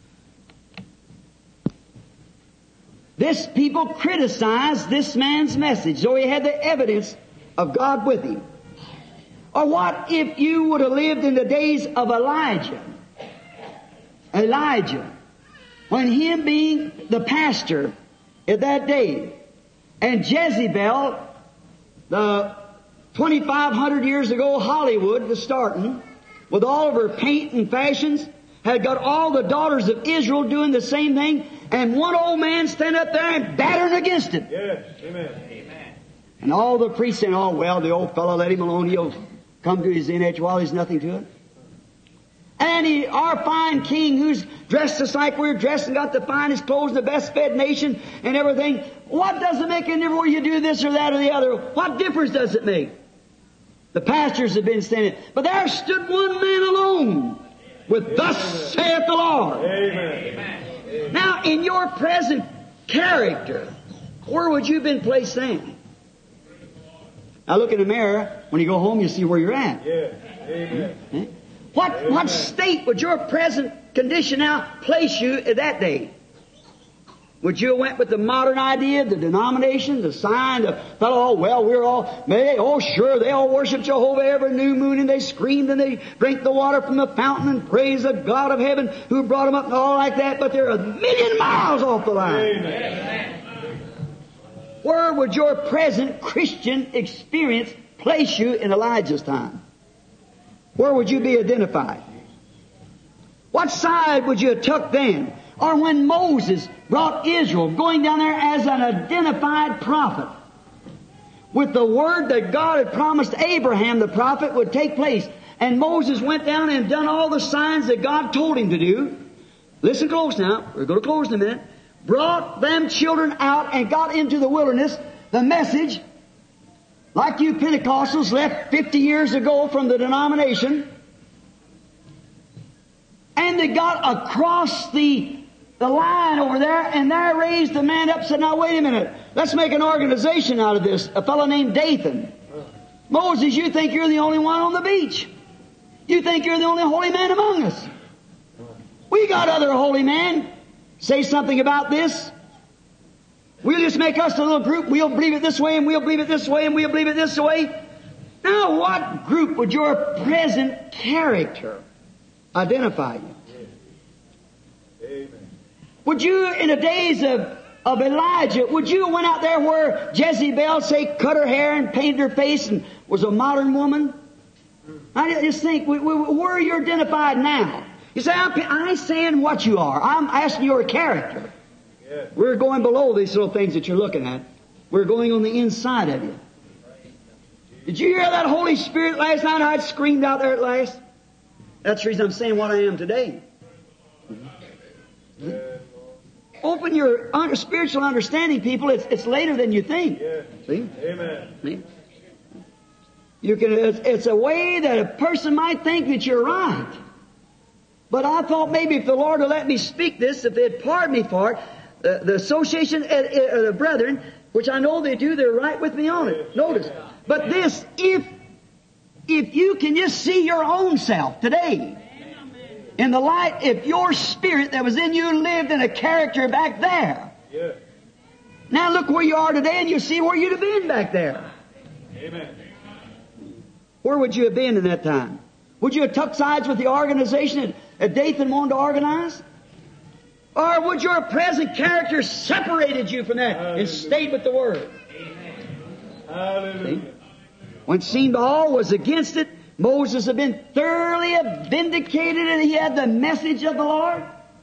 This people criticized this man's message, though he had the evidence of God with him. Or what if you would have lived in the days of Elijah? Elijah. When him being the pastor at that day, and Jezebel, the twenty-five hundred years ago, Hollywood was starting, with all of her paint and fashions, had got all the daughters of Israel doing the same thing, and one old man stand up there and battering against it. Yes, amen. Amen. And all the priests saying, oh, well, the old fellow, let him alone, he'll come to his inn while there's nothing to it. And he, our fine king, who's dressed just like we're dressed and got the finest clothes and the best fed nation and everything, what does it make any difference whether you do this or that or the other? What difference does it make? The pastors have been standing, but there stood one man alone with thus saith the Lord. Amen. Now, in your present character, where would you have been placed then? Now look in the mirror. When you go home, you see where you're at. Yeah. Amen. Hmm? What, Amen. What state would your present condition now place you at that day? Would you have went with the modern idea, the denomination, the sign, the fellow, oh, well, we're all, they, oh, sure, they all worship Jehovah every new moon, and they screamed and they drank the water from the fountain and praise the God of heaven who brought them up and all like that, but they're a million miles off the line. Amen. Where would your present Christian experience place you in Elijah's time? Where would you be identified? What side would you have took then? Or when Moses brought Israel, going down there as an identified prophet, with the word that God had promised Abraham the prophet would take place. And Moses went down and done all the signs that God told him to do. Listen close now. We're going to close in a minute. Brought them children out and got into the wilderness. The message, like you Pentecostals left fifty years ago from the denomination, and they got across the, the line over there, and there raised the man up and said, now wait a minute, let's make an organization out of this. A fellow named Dathan. Moses, you think you're the only one on the beach. You think you're the only holy man among us. We got other holy men. Say something about this. We'll just make us a little group. We'll believe it this way, and we'll believe it this way, and we'll believe it this way. Now, what group would your present character identify you? Amen. Would you, in the days of, of Elijah, would you have went out there where Jezebel, say, cut her hair and painted her face and was a modern woman? I just think, where you're identified now. You say, I'm, I'm saying what you are. I'm asking your character. Yes. We're going below these little things that you're looking at. We're going on the inside of you. Did you hear that Holy Spirit last night? I screamed out there at last. That's the reason I'm saying what I am today. Mm-hmm. Open your under, spiritual understanding, people. It's, it's later than you think. Yes. See? Amen. See? You can. It's, it's a way that a person might think that you're right. But I thought maybe if the Lord would let me speak this, if they'd pardon me for it, uh, the association of uh, uh, the brethren, which I know they do, they're right with me on it. Notice. But this, if if you can just see your own self today, in the light, if your spirit that was in you lived in a character back there. Yeah. Now look where you are today and you see where you'd have been back there. Amen. Where would you have been in that time? Would you have tucked sides with the organization that, that Dathan wanted to organize? Or would your present character separated you from that Hallelujah. And stayed with the Word? Hallelujah. See? When it seemed all was against it, Moses had been thoroughly vindicated and he had the message of the Lord.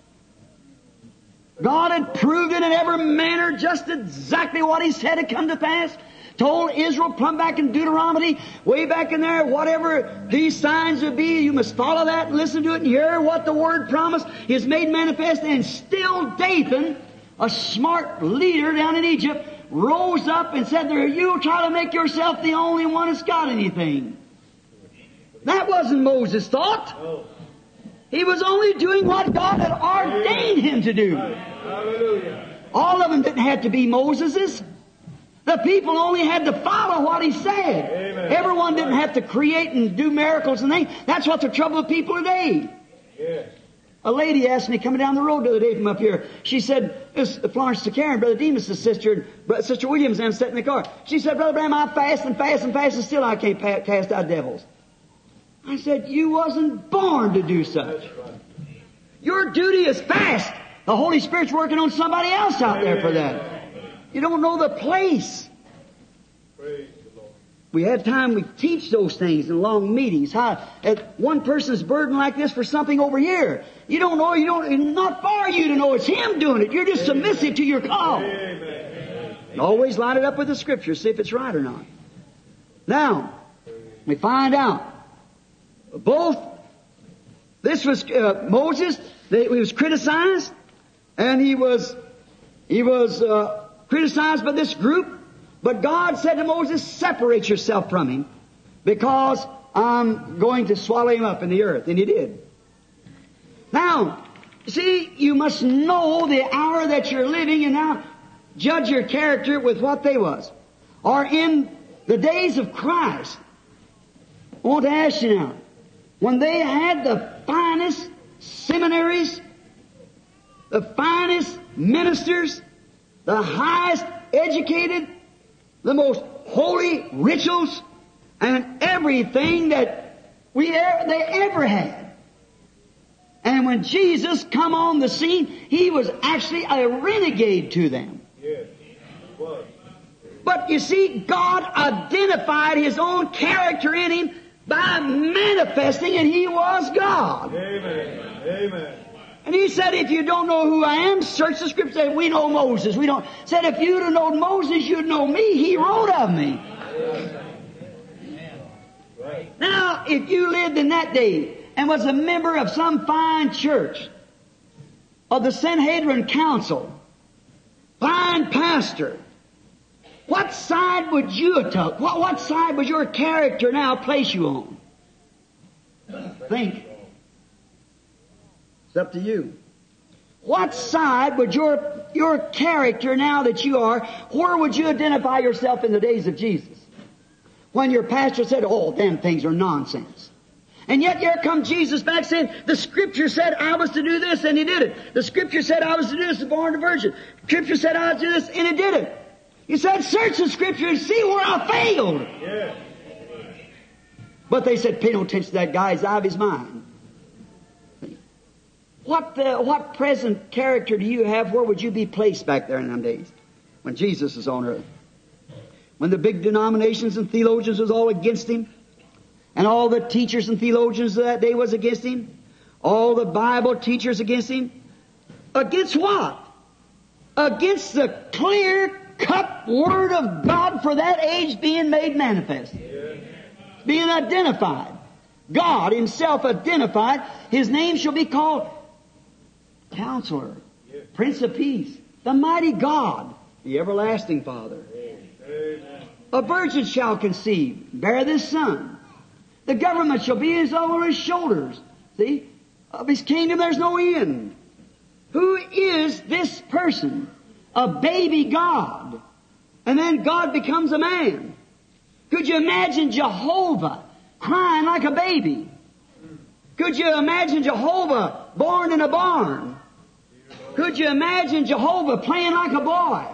God had proved it in every manner just exactly what He said had come to pass. Told Israel, plumb back in Deuteronomy, way back in there, whatever these signs would be, you must follow that and listen to it and hear what the Word promised is made manifest. And still Dathan, a smart leader down in Egypt, rose up and said, you try to make yourself the only one that's got anything. That wasn't Moses' thought. Oh. He was only doing what God had ordained him to do. Hallelujah. All of them didn't have to be Moses's. The people only had to follow what he said. Amen. Everyone didn't have to create and do miracles and things. That's what the trouble with people today. Yes. A lady asked me coming down the road the other day from up here. She said, "This Florence Karen, Brother Demas' sister, and Sister Williams, and I'm sitting in the car." She said, "Brother Bram, I fast and fast and fast and still I can't pa- cast out devils." I said, "You wasn't born to do such. Your duty is fast. The Holy Spirit's working on somebody else out there for that. You don't know the place." Praise the Lord. We had time, we teach those things in long meetings. How at one person's burden like this for something over here. You don't know, you don't, it's not for you to know it's Him doing it. You're just submissive to your call. Amen. Always line it up with the Scripture, see if it's right or not. Now, we find out. Both, this was uh, Moses, they, he was criticized, and he was, he was uh, criticized by this group, but God said to Moses, separate yourself from him, because I'm going to swallow him up in the earth, and he did. Now, see, you must know the hour that you're living, and now judge your character with what they was. Or in the days of Christ, I want to ask you now, when they had the finest seminaries, the finest ministers, the highest educated, the most holy rituals, and everything that we ever, they ever had. And when Jesus come on the scene, He was actually a renegade to them. Yes, He was. But you see, God identified His own character in Him by manifesting, and He was God. Amen. Amen. And He said, if you don't know who I am, search the Scripture. Said, we know Moses. We don't. Said, if you'd have known Moses, you'd know me. He wrote of me. Right. Now, if you lived in that day and was a member of some fine church, of the Sanhedrin Council, fine pastor, what side would you have took? What, what side would your character now place you on? Think. It's up to you. What side would your, your character now that you are, where would you identify yourself in the days of Jesus? When your pastor said, oh, them things are nonsense. And yet here comes Jesus back saying, the Scripture said I was to do this, and He did it. The Scripture said I was to do this, born a virgin. Scripture said I was to do this, and He did it. He said, search the Scripture and see where I failed. Yeah. But they said, pay no attention to that guy, he's out of his mind. What uh, what present character do you have? Where would you be placed back there in them days when Jesus is on earth? When the big denominations and theologians was all against Him, and all the teachers and theologians of that day was against Him, all the Bible teachers against Him. Against what? Against the clear-cut Word of God for that age being made manifest. Being identified. God Himself identified. His name shall be called Counselor, Prince of Peace, the Mighty God, the Everlasting Father. A virgin shall conceive, bear this Son. The government shall be His over His shoulders. See? Of His kingdom there's no end. Who is this person? A baby God. And then God becomes a man. Could you imagine Jehovah crying like a baby? Could you imagine Jehovah born in a barn? Could you imagine Jehovah playing like a boy?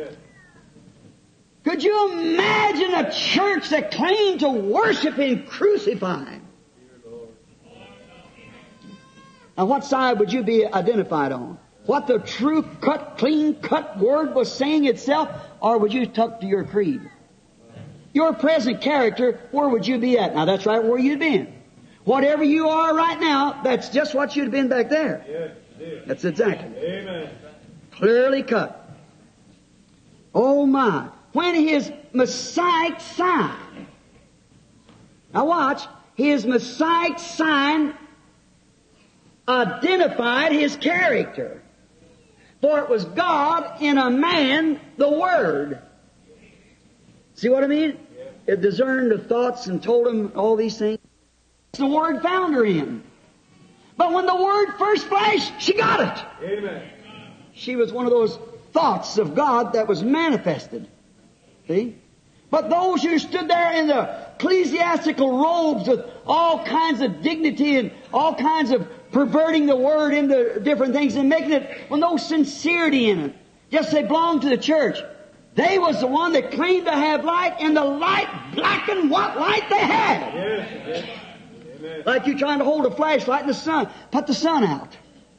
Could you imagine a church that claimed to worship Him crucified? Now what side would you be identified on? What the true cut, clean cut Word was saying itself, or would you tuck to your creed? Your present character, where would you be at? Now that's right where you'd been. Whatever you are right now, that's just what you'd have been back there. Yes, yes. That's exactly. Amen. Clearly cut. Oh my. When His Messiah sign. Now watch. His Messiah sign identified His character. For it was God in a man, the Word. See what I mean? It discerned the thoughts and told him all these things. The Word found her in. But when the Word first flashed, she got it. Amen. She was one of those thoughts of God that was manifested. See? But those who stood there in the ecclesiastical robes with all kinds of dignity and all kinds of perverting the Word into different things and making it with no sincerity in it, just they belonged to the church. They was the one that claimed to have light, and the light blackened what light they had. Yes, yes. Amen. Like you trying to hold a flashlight in the sun. Put the sun out.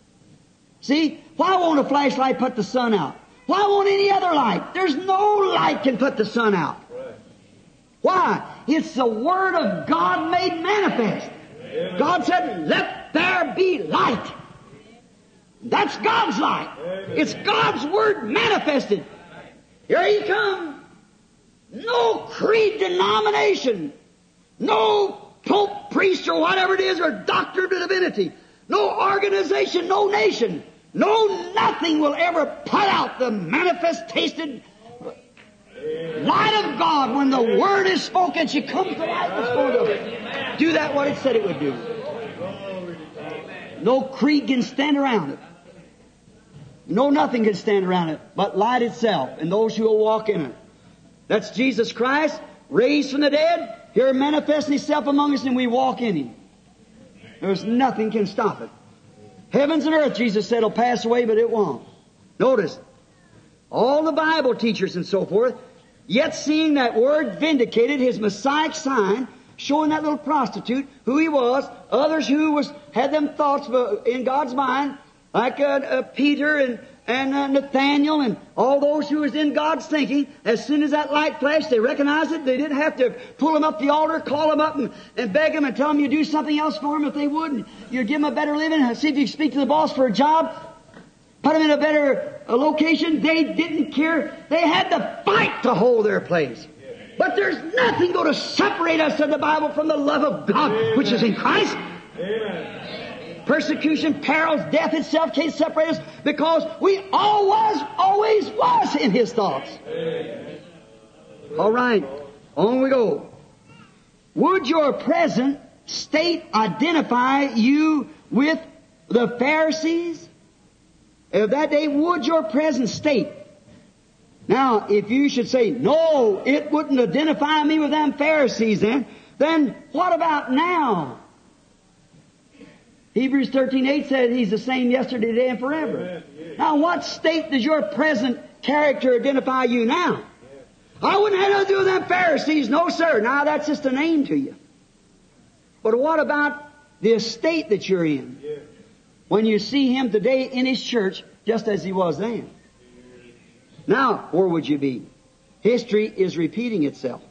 See? Why won't a flashlight put the sun out? Why won't any other light? There's no light can put the sun out. Right. Why? It's the Word of God made manifest. Amen. God said, let there be light. That's God's light. Amen. It's God's Word manifested. Here you come. No creed denomination. No pope, priest, or whatever it is, or doctor of divinity. No organization, no nation. No nothing will ever put out the manifested light of God. When the Word is spoken, she comes to life. It's going to do that what it said it would do. No creed can stand around it. No nothing can stand around it but light itself and those who will walk in it. That's Jesus Christ, raised from the dead, here manifesting Himself among us, and we walk in Him. There's nothing can stop it. Heavens and earth, Jesus said, will pass away, but it won't. Notice, all the Bible teachers and so forth, yet seeing that Word vindicated His Messiah sign, showing that little prostitute who He was, others who was had them thoughts in God's mind, like uh, uh, Peter and, and uh, Nathaniel and all those who was in God's thinking, as soon as that light flashed, they recognized it. They didn't have to pull them up the altar, call them up and, and beg them and tell them you do something else for them if they would. And you'd give them a better living, see if you speak to the boss for a job, put them in a better uh, location. They didn't care. They had to fight to hold their place. But there's nothing going to separate us in the Bible from the love of God, Amen. Which is in Christ. Amen. Persecution, perils, death itself can't separate us because we always, always was in His thoughts. Amen. All right, on we go. Would your present state identify you with the Pharisees? Of that day, would your present state? Now, if you should say, no, it wouldn't identify me with them Pharisees then, then what about now? Hebrews thirteen eight says He's the same yesterday, today, and forever. Amen. Yeah. Now, what state does your present character identify you now? Yeah. I wouldn't have nothing to do with them Pharisees. No, sir. Now, that's just a name to you. But what about the estate that you're in? Yeah. When you see Him today in His church, just as He was then. Now, where would you be? History is repeating itself.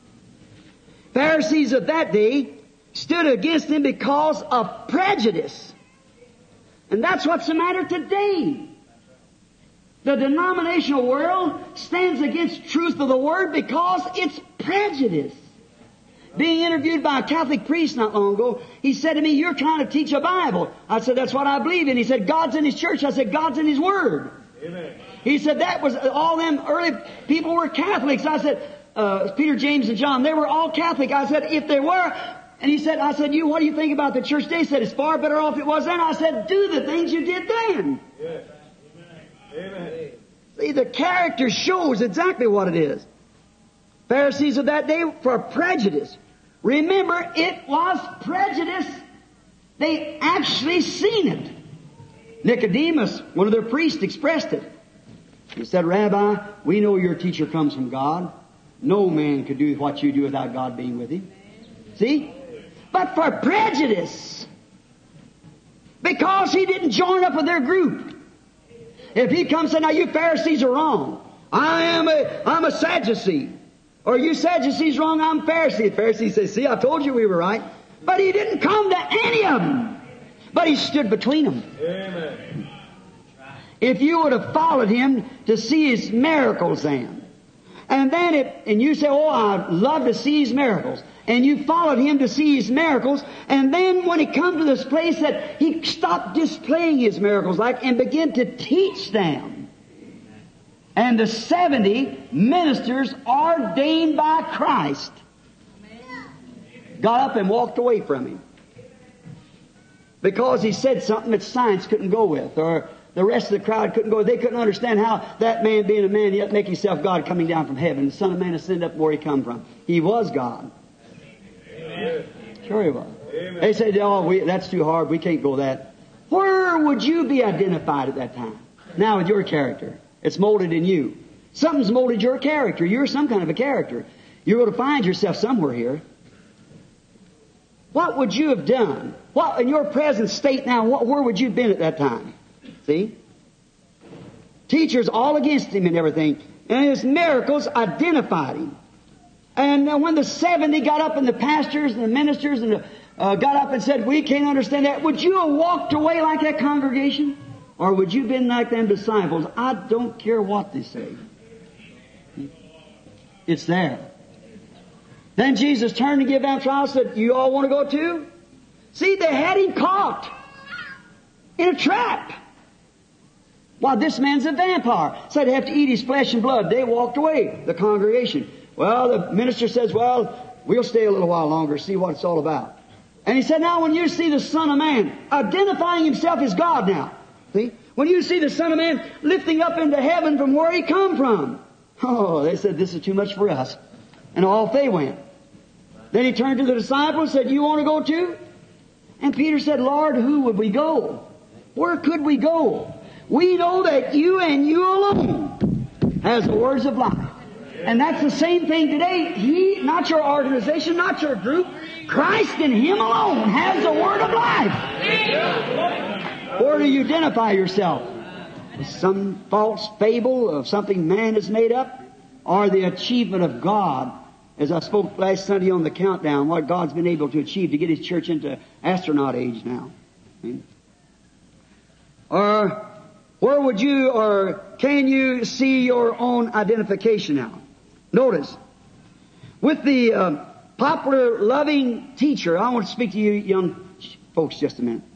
Pharisees of that day stood against Him because of prejudice. And that's what's the matter today. The denominational world stands against truth of the Word because it's prejudice. Being interviewed by a Catholic priest not long ago, he said to me, you're trying to teach a Bible. I said, that's what I believe in. He said, God's in His church. I said, God's in His Word. Amen. He said that was, all them early people were Catholics. I said, uh, Peter, James, and John, they were all Catholic. I said, if they were, and he said, I said, you, what do you think about the church today? He said, it's far better off it was then. I said, do the things you did then. Yes. Amen. Amen. See, the character shows exactly what it is. Pharisees of that day for prejudice. Remember, it was prejudice. They actually seen it. Nicodemus, one of their priests, expressed it. He said, Rabbi, we know your teacher comes from God. No man could do what you do without God being with him. See? But for prejudice. Because he didn't join up with their group. If he comes and said, now you Pharisees are wrong. I am a, I'm a Sadducee. Or you Sadducees wrong, I'm Pharisee. The Pharisee says, see, I told you we were right. But he didn't come to any of them. But he stood between them. Amen. If you would have followed him to see his miracles then, and then it, and you say, oh, I'd love to see his miracles, and you followed him to see his miracles, and then when he come to this place that he stopped displaying his miracles like and began to teach them. And the seventy ministers ordained by Christ got up and walked away from him. Because he said something that science couldn't go with, or the rest of the crowd couldn't go with. They couldn't understand how that man being a man yet make himself God coming down from heaven. The Son of Man ascended up where he come from. He was God. Amen. Sure he was. Amen. They said, oh, we, that's too hard. We can't go that. Where would you be identified at that time? Now with your character. It's molded in you. Something's molded your character. You're some kind of a character. You're going to find yourself somewhere here. What would you have done? What, in your present state now, what, where would you have been at that time? See? Teachers all against him and everything. And his miracles identified him. And uh, when the seventy got up and the pastors and the ministers and the, uh, got up and said, we can't understand that, would you have walked away like that congregation? Or would you have been like them disciples? I don't care what they say. It's there. Then Jesus turned to give them trial and said, you all want to go too? See, they had him caught in a trap. Well, this man's a vampire. Said they have to eat his flesh and blood. They walked away, the congregation. Well, the minister says, well, we'll stay a little while longer, see what it's all about. And he said, now when you see the Son of Man identifying himself as God now, see? When you see the Son of Man lifting up into heaven from where he come from. Oh, they said, this is too much for us. And off they went. Then he turned to the disciples and said, you want to go too? And Peter said, Lord, who would we go? Where could we go? We know that you and you alone has the words of life. And that's the same thing today. He, not your organization, not your group. Christ in Him alone has the word of life. Where do you identify yourself? some false fable of something man has made up, or the achievement of God, as I spoke last Sunday on the countdown, what God's been able to achieve to get His church into astronaut age now. Or where would you, or can you see your own identification now? Notice, with the uh, popular loving teacher, I want to speak to you young folks just a minute.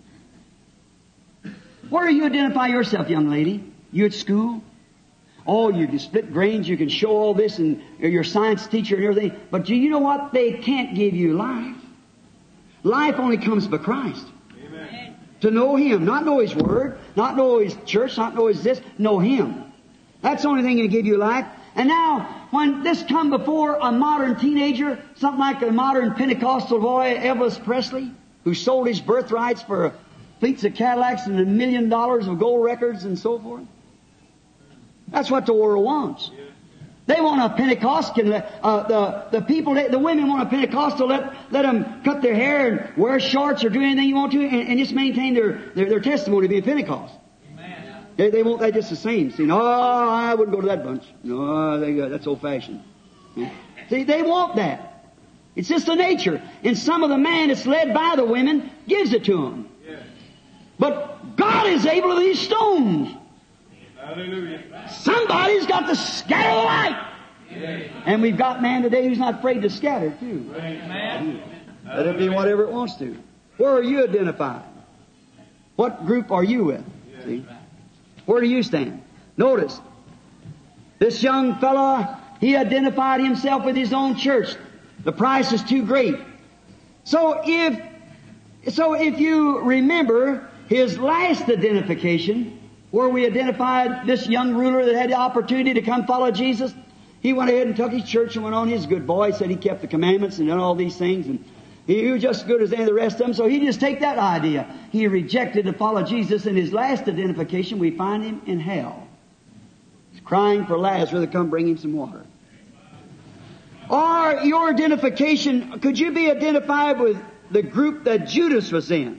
Where do you identify yourself, young lady? You at school? Oh, you can split grains, you can show all this, and you're your science teacher and everything. But do you know what? They can't give you life. Life only comes by Christ. Amen. To know Him, not know His Word, not know His church, not know His this, know Him. That's the only thing that can give you life. And now, when this come before a modern teenager, something like a modern Pentecostal boy, Elvis Presley, who sold his birthrights for fleets of Cadillacs and a million dollars of gold records and so forth. That's what the world wants. They want a Pentecostal, uh, the, the people, the women want a Pentecostal, let, let them cut their hair and wear shorts or do anything you want to and, and just maintain their, their, their testimony being Pentecost. Amen. They, they want that just the same. See, no, I wouldn't go to that bunch. No, they, that's old fashioned. See, they want that. It's just the nature. And some of the man that's led by the women gives it to them. Yeah. But God is able to these stones. Hallelujah. Somebody's got to scatter the light. Yeah. And we've got man today who's not afraid to scatter too. Amen. Let it be whatever it wants to. Where are you identified? What group are you with? Yeah. See? Where do you stand? Notice, this young fella, he identified himself with his own church. The price is too great. So if, so if you remember his last identification, where we identified this young ruler that had the opportunity to come follow Jesus, he went ahead and took his church and went on. He's a good boy. He said he kept the commandments and done all these things, and he was just as good as any of the rest of them. So he just take that idea. He rejected to follow Jesus. In his last identification, we find him in hell. He's crying for Lazarus to come bring him some water. Or your identification, could you be identified with the group that Judas was in?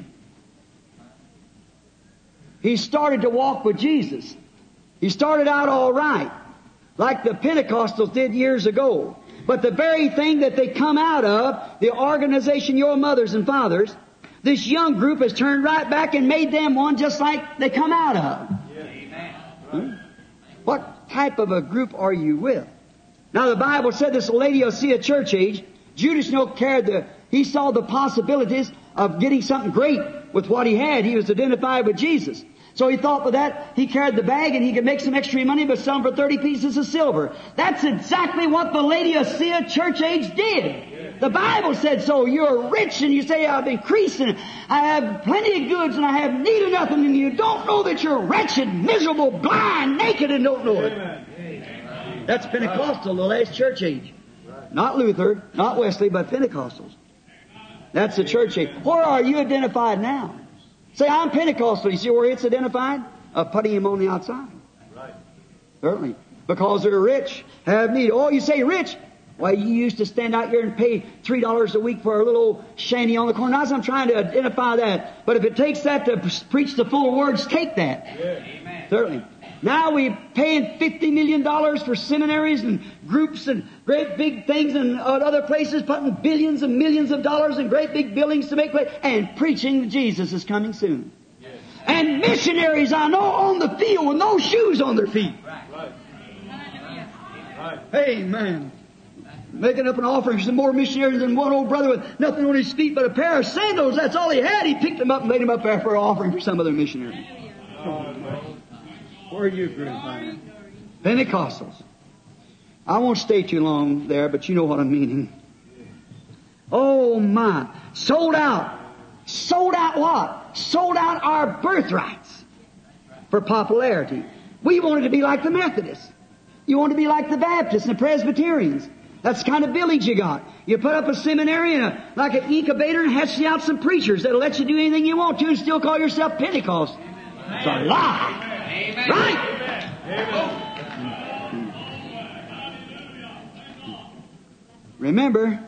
He started to walk with Jesus. He started out all right, like the Pentecostals did years ago. But the very thing that they come out of, the organization, your mothers and fathers, this young group has turned right back and made them one just like they come out of. Hmm? What type of a group are you with? Now the Bible said this Laodicea church age, Judas no cared the, he saw the possibilities of getting something great with what he had. He was identified with Jesus. So he thought with that, he carried the bag and he could make some extra money by selling for thirty pieces of silver. That's exactly what the Laodicea church age did. The Bible said so. You're rich and you say, I've increased and I have plenty of goods and I have need of nothing, and you don't know that you're wretched, miserable, blind, naked, and don't know it. That's Pentecostal, the last church age. Not Luther, not Wesley, but Pentecostals. That's the church age. Where are you identified now? Say, I'm Pentecostal. You see where it's identified? Of putting him on the outside. Right. Certainly. Because they're rich, have need. Oh, you say rich? Why, you used to stand out here and pay three dollars a week for a little old shanty on the corner. Now I'm trying to identify that. But if it takes that to preach the full words, take that. Yeah. Amen. Certainly. Now we're paying fifty million dollars for seminaries and groups and great big things, and other places putting billions and millions of dollars in great big buildings to make place, and preaching Jesus is coming soon. Yes. And missionaries I know on the field with no shoes on their feet. Right. Right. Amen. Making up an offering for some more missionaries than one old brother with nothing on his feet but a pair of sandals. That's all he had. He picked them up and laid them up there for an offering for some other missionary. Oh, where are you, Grandpa? Pentecostals. I won't stay too long there, but you know what I'm meaning. Oh my. Sold out. Sold out what? Sold out our birthrights for popularity. We wanted to be like the Methodists. You want to be like the Baptists and the Presbyterians. That's the kind of village you got. You put up a seminary and a, like an incubator and hatch you out some preachers that'll let you do anything you want to and still call yourself Pentecost. It's a lie. Amen. Right? Amen. Remember,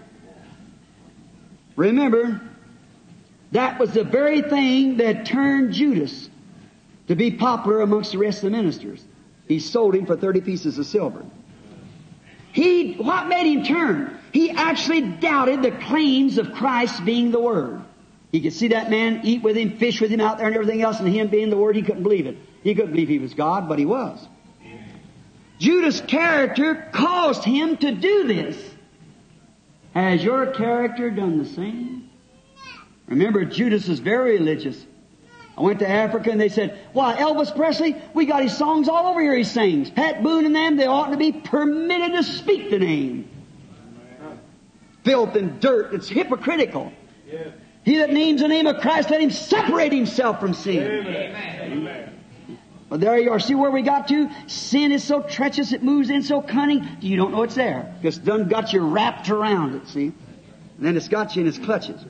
remember, that was the very thing that turned Judas to be popular amongst the rest of the ministers. He sold him for thirty pieces of silver. He, what made him turn? He actually doubted the claims of Christ being the Word. He could see that man eat with him, fish with him out there and everything else, and him being the Word, he couldn't believe it. He couldn't believe he was God, but he was. Judas' character caused him to do this. Has your character done the same? Remember, Judas was very religious. I went to Africa and they said, why, Elvis Presley, we got his songs all over here he sings. Pat Boone and them, they ought to be permitted to speak the name. Filth and dirt, it's hypocritical. Yeah. He that names the name of Christ, let him separate himself from sin. Amen. Amen. Well, there you are. See where we got to? Sin is so treacherous, it moves in so cunning, you don't know it's there. It's done got you wrapped around it, see? And then it's got you in its clutches.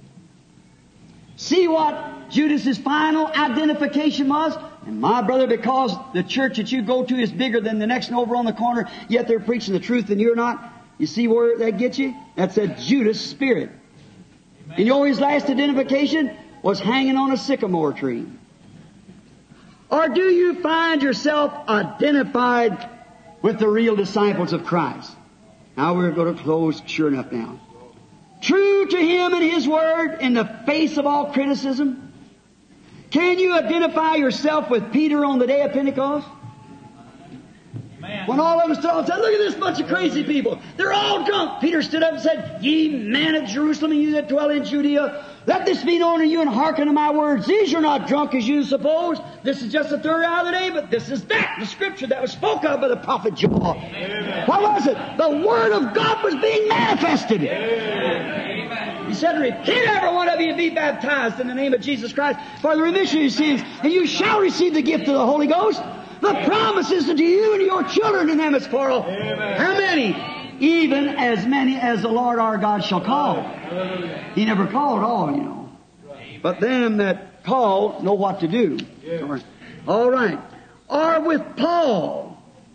See what Judas's final identification was? And my brother, because the church that you go to is bigger than the next one over on the corner, yet they're preaching the truth and you're not, you see where that gets you? That's a Judas spirit. And you know his last identification was hanging on a sycamore tree. Or do you find yourself identified with the real disciples of Christ? Now we're going to close sure enough now. True to Him and His Word in the face of all criticism? Can you identify yourself with Peter on the day of Pentecost? When all of them stood up and said, look at this bunch of crazy people. They're all drunk. Peter stood up and said, ye men of Jerusalem and you that dwell in Judea, let this be known to you and hearken to my words. These are not drunk as you suppose. This is just the third hour of the day, but this is that, the scripture that was spoke of by the prophet Joel. Amen. What was it? The Word of God was being manifested. Amen. He said, repent every one of you and be baptized in the name of Jesus Christ for the remission of your sins, and you shall receive the gift of the Holy Ghost. The promises unto you and your children in them is plural. Amen. How many? Even as many as the Lord our God shall call. He never called all, you know. But them that call know what to do. All right. Or with Paul.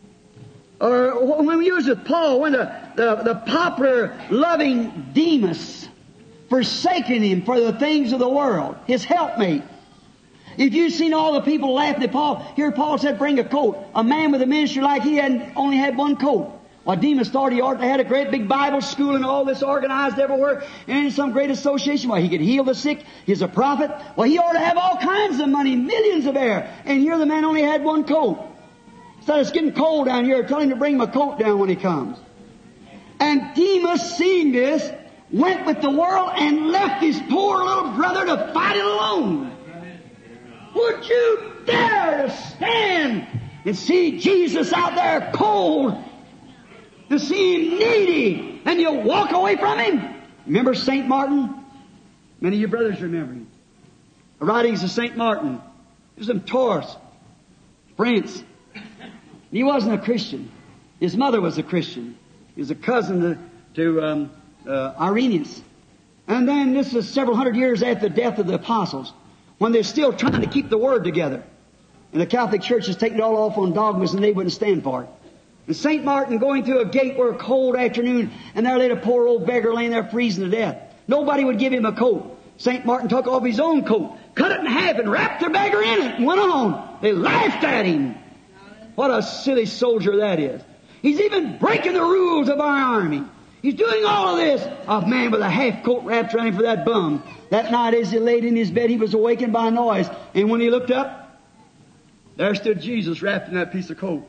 Or when we use with Paul, when the, the, the popular, loving Demas forsaken him for the things of the world, his helpmate. If you've seen all the people laughing at Paul, here Paul said, bring a coat. A man with a ministry like he had only had one coat. Well, Demas thought he ought to have a great big Bible school and all this organized everywhere and in some great association. Well, he could heal the sick. He's a prophet. Well, he ought to have all kinds of money, millions of air. And here the man only had one coat. So it's getting cold down here. Tell him to bring him a coat down when he comes. And Demas, seeing this, went with the world and left his poor little brother to fight it alone. Would you dare to stand and see Jesus out there cold, to see Him needy, and you walk away from Him? Remember Saint Martin? Many of you brothers remember him. The writings of Saint Martin. He was in Tours, France. He wasn't a Christian. His mother was a Christian. He was a cousin to, to um, uh, Irenaeus. And then this is several hundred years after the death of the apostles, when they're still trying to keep the Word together. And the Catholic Church has taken it all off on dogmas and they wouldn't stand for it. And Saint Martin going through a gate where a cold afternoon, and there lay a poor old beggar laying there freezing to death. Nobody would give him a coat. Saint Martin took off his own coat, cut it in half and wrapped the beggar in it and went on. They laughed at him. What a silly soldier that is. He's even breaking the rules of our army. He's doing all of this. A man with a half coat wrapped around him for that bum. That night as he laid in his bed, he was awakened by a noise. And when he looked up, there stood Jesus wrapped in that piece of coat.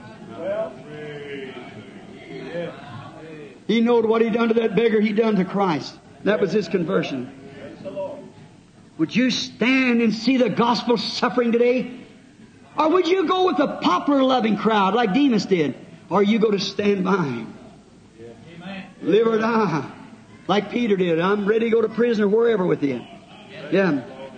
He knowed what he'd done to that beggar, he'd done to Christ. That was his conversion. Would you stand and see the gospel suffering today? Or would you go with the popular loving crowd like Demas did? Or you go to stand by him? Live or die. Like Peter did. I'm ready to go to prison or wherever with you. Yeah.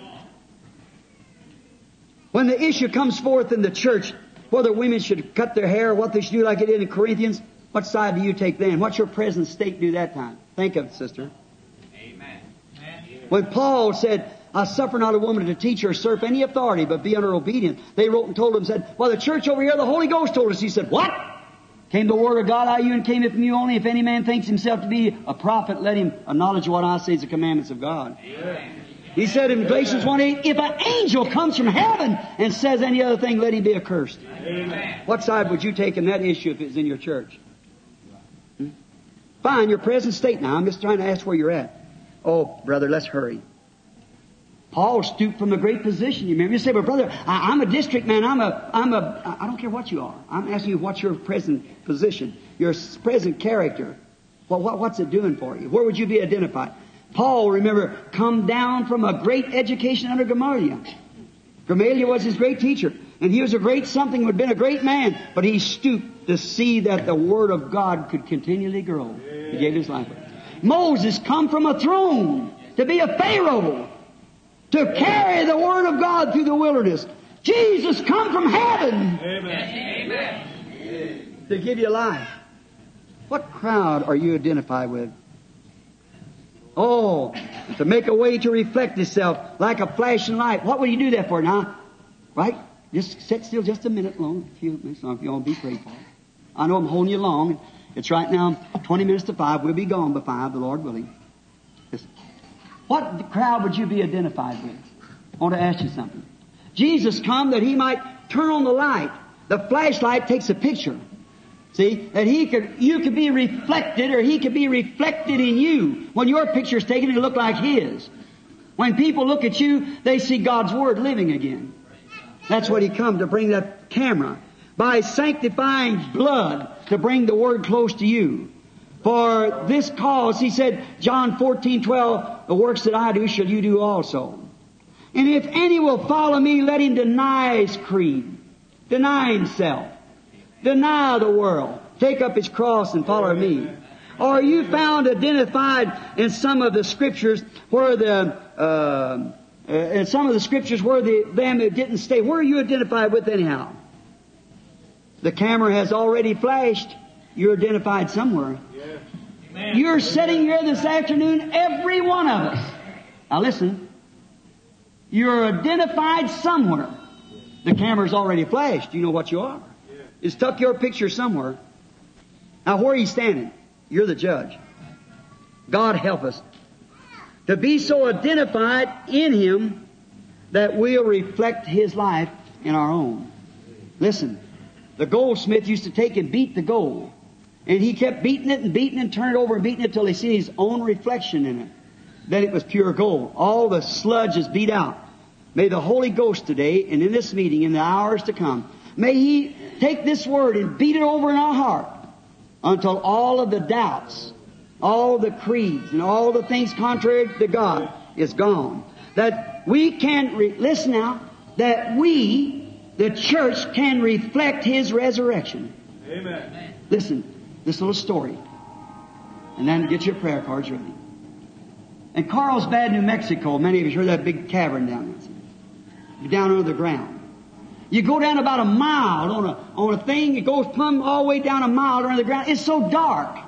When the issue comes forth in the church, whether women should cut their hair or what they should do like it did in Corinthians, what side do you take then? What's your present state do that time? Think of it, sister. Amen. When Paul said, I suffer not a woman to teach or usurp any authority, but be under obedience. They wrote and told him, said, well, the church over here, the Holy Ghost told us. He said, what? Came the word of God out of you and came it from you only. If any man thinks himself to be a prophet, let him acknowledge what I say is the commandments of God. Amen. He said in Galatians one eight, if an angel comes from heaven and says any other thing, let him be accursed. Amen. What side would you take in that issue if it's in your church? Hmm? Fine, your present state now. I'm just trying to ask where you're at. Oh, brother, let's hurry. Paul stooped from a great position. You remember? You say, but brother, I, I'm a district man. I'm a, I'm a, I don't care what you are. I'm asking you what's your present position, your present character. Well, what, what's it doing for you? Where would you be identified? Paul, remember, come down from a great education under Gamaliel. Gamaliel was his great teacher. And he was a great something, would have been a great man. But he stooped to see that the Word of God could continually grow. He gave his life. Moses come from a throne to be a Pharaoh, to carry the Word of God through the wilderness. Jesus come from heaven. Amen. Amen. To give you life. What crowd are you identified with? Oh, to make a way to reflect itself like a flashing light. What will you do that for now? Right? Just sit still just a minute long, a few minutes long, if you want to be prayed for. I know I'm holding you long. It's right now twenty minutes to five. We'll be gone by five, the Lord willing. Listen. What crowd would you be identified with? I want to ask you something. Jesus come that He might turn on the light. The flashlight takes a picture. See, that he could, you could be reflected, or He could be reflected in you. When your picture is taken, it'll look like His. When people look at you, they see God's Word living again. That's what He come to bring, that camera. By sanctifying blood to bring the Word close to you. For this cause, He said, John fourteen twelve, the works that I do shall you do also. And if any will follow me, let him deny his creed. Deny himself. Deny the world. Take up his cross and follow me. Or are you found identified in some of the scriptures where the, uh, uh, in some of the scriptures where the, them that didn't stay? Where are you identified with anyhow? The camera has already flashed. You're identified somewhere. Yeah. You're sitting here this afternoon, every one of us. Now listen. You're identified somewhere. The camera's already flashed. You know what you are. Yeah. It's tuck your picture somewhere. Now where are you standing? You're the judge. God help us to be so identified in Him that we'll reflect His life in our own. Listen, the goldsmith used to take and beat the gold. And he kept beating it and beating it and turning it over and beating it till he seen his own reflection in it. Then it was pure gold. All the sludge is beat out. May the Holy Ghost today and in this meeting, in the hours to come, may He take this Word and beat it over in our heart until all of the doubts, all the creeds, and all the things contrary to God is gone. That we can, re- listen now, that we, the church, can reflect His resurrection. Amen. Listen, this little story. And then get your prayer cards ready. In Carlsbad, New Mexico, many of you heard that big cavern down there. Down under the ground. You go down about a mile on a, on a thing, it goes plumb all the way down a mile under the ground. It's so dark.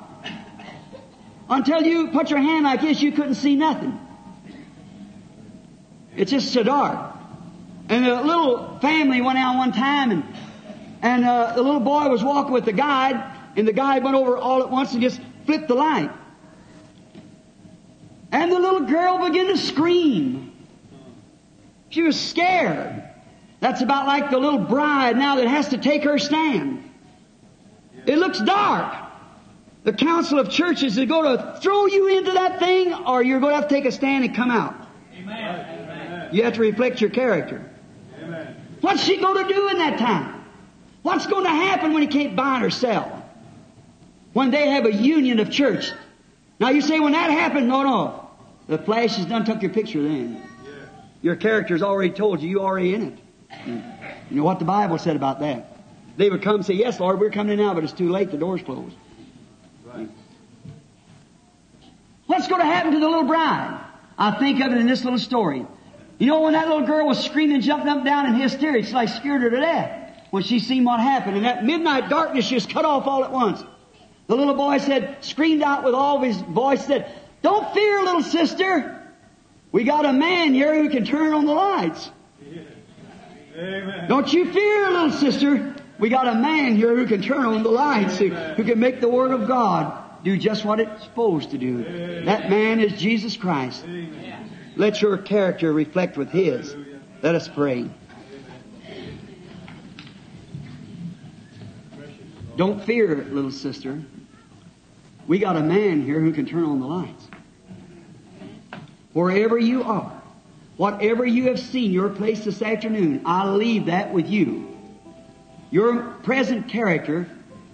Until you put your hand like this, you couldn't see nothing. It's just so dark. And a little family went out one time, and, and uh, the little boy was walking with the guide, and the guide went over all at once and just flipped the light. And the little girl began to scream. She was scared. That's about like the little bride now that has to take her stand. It looks dark. The council of churches is going to throw you into that thing, or you're going to have to take a stand and come out. Amen. You have to reflect your character. Amen. What's she going to do in that time? What's going to happen when he can't buy or sell? When they have a union of church. Now you say, when that happened, no, no. The flash has done took your picture then. Your character's already told you, you're already in it. You know what the Bible said about that? They would come and say, yes, Lord, we're coming in now, but it's too late, the door's closed. Right. What's going to happen to the little bride? I think of it in this little story. You know, when that little girl was screaming, jumping up and down in hysteria, it's like scared her to death when she seen what happened. And that midnight darkness, she was cut off all at once. The little boy said, screamed out with all of his voice, said, don't fear, little sister. We got a man here who can turn on the lights. Amen. Don't you fear, little sister. We got a man here who can turn on the lights, who, who can make the Word of God do just what it's supposed to do. Amen. That man is Jesus Christ. Amen. let your character reflect with His. Let us pray. Don't fear, little sister. We got a man here who can turn on the lights. Wherever you are, whatever you have seen your place this afternoon, I leave that with you. Your present character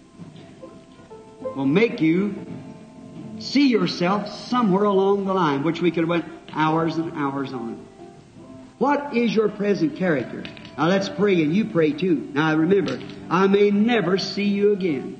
will make you see yourself somewhere along the line, which we could have went hours and hours on. What is your present character? Now let's pray, and you pray too. Now remember, I may never see you again.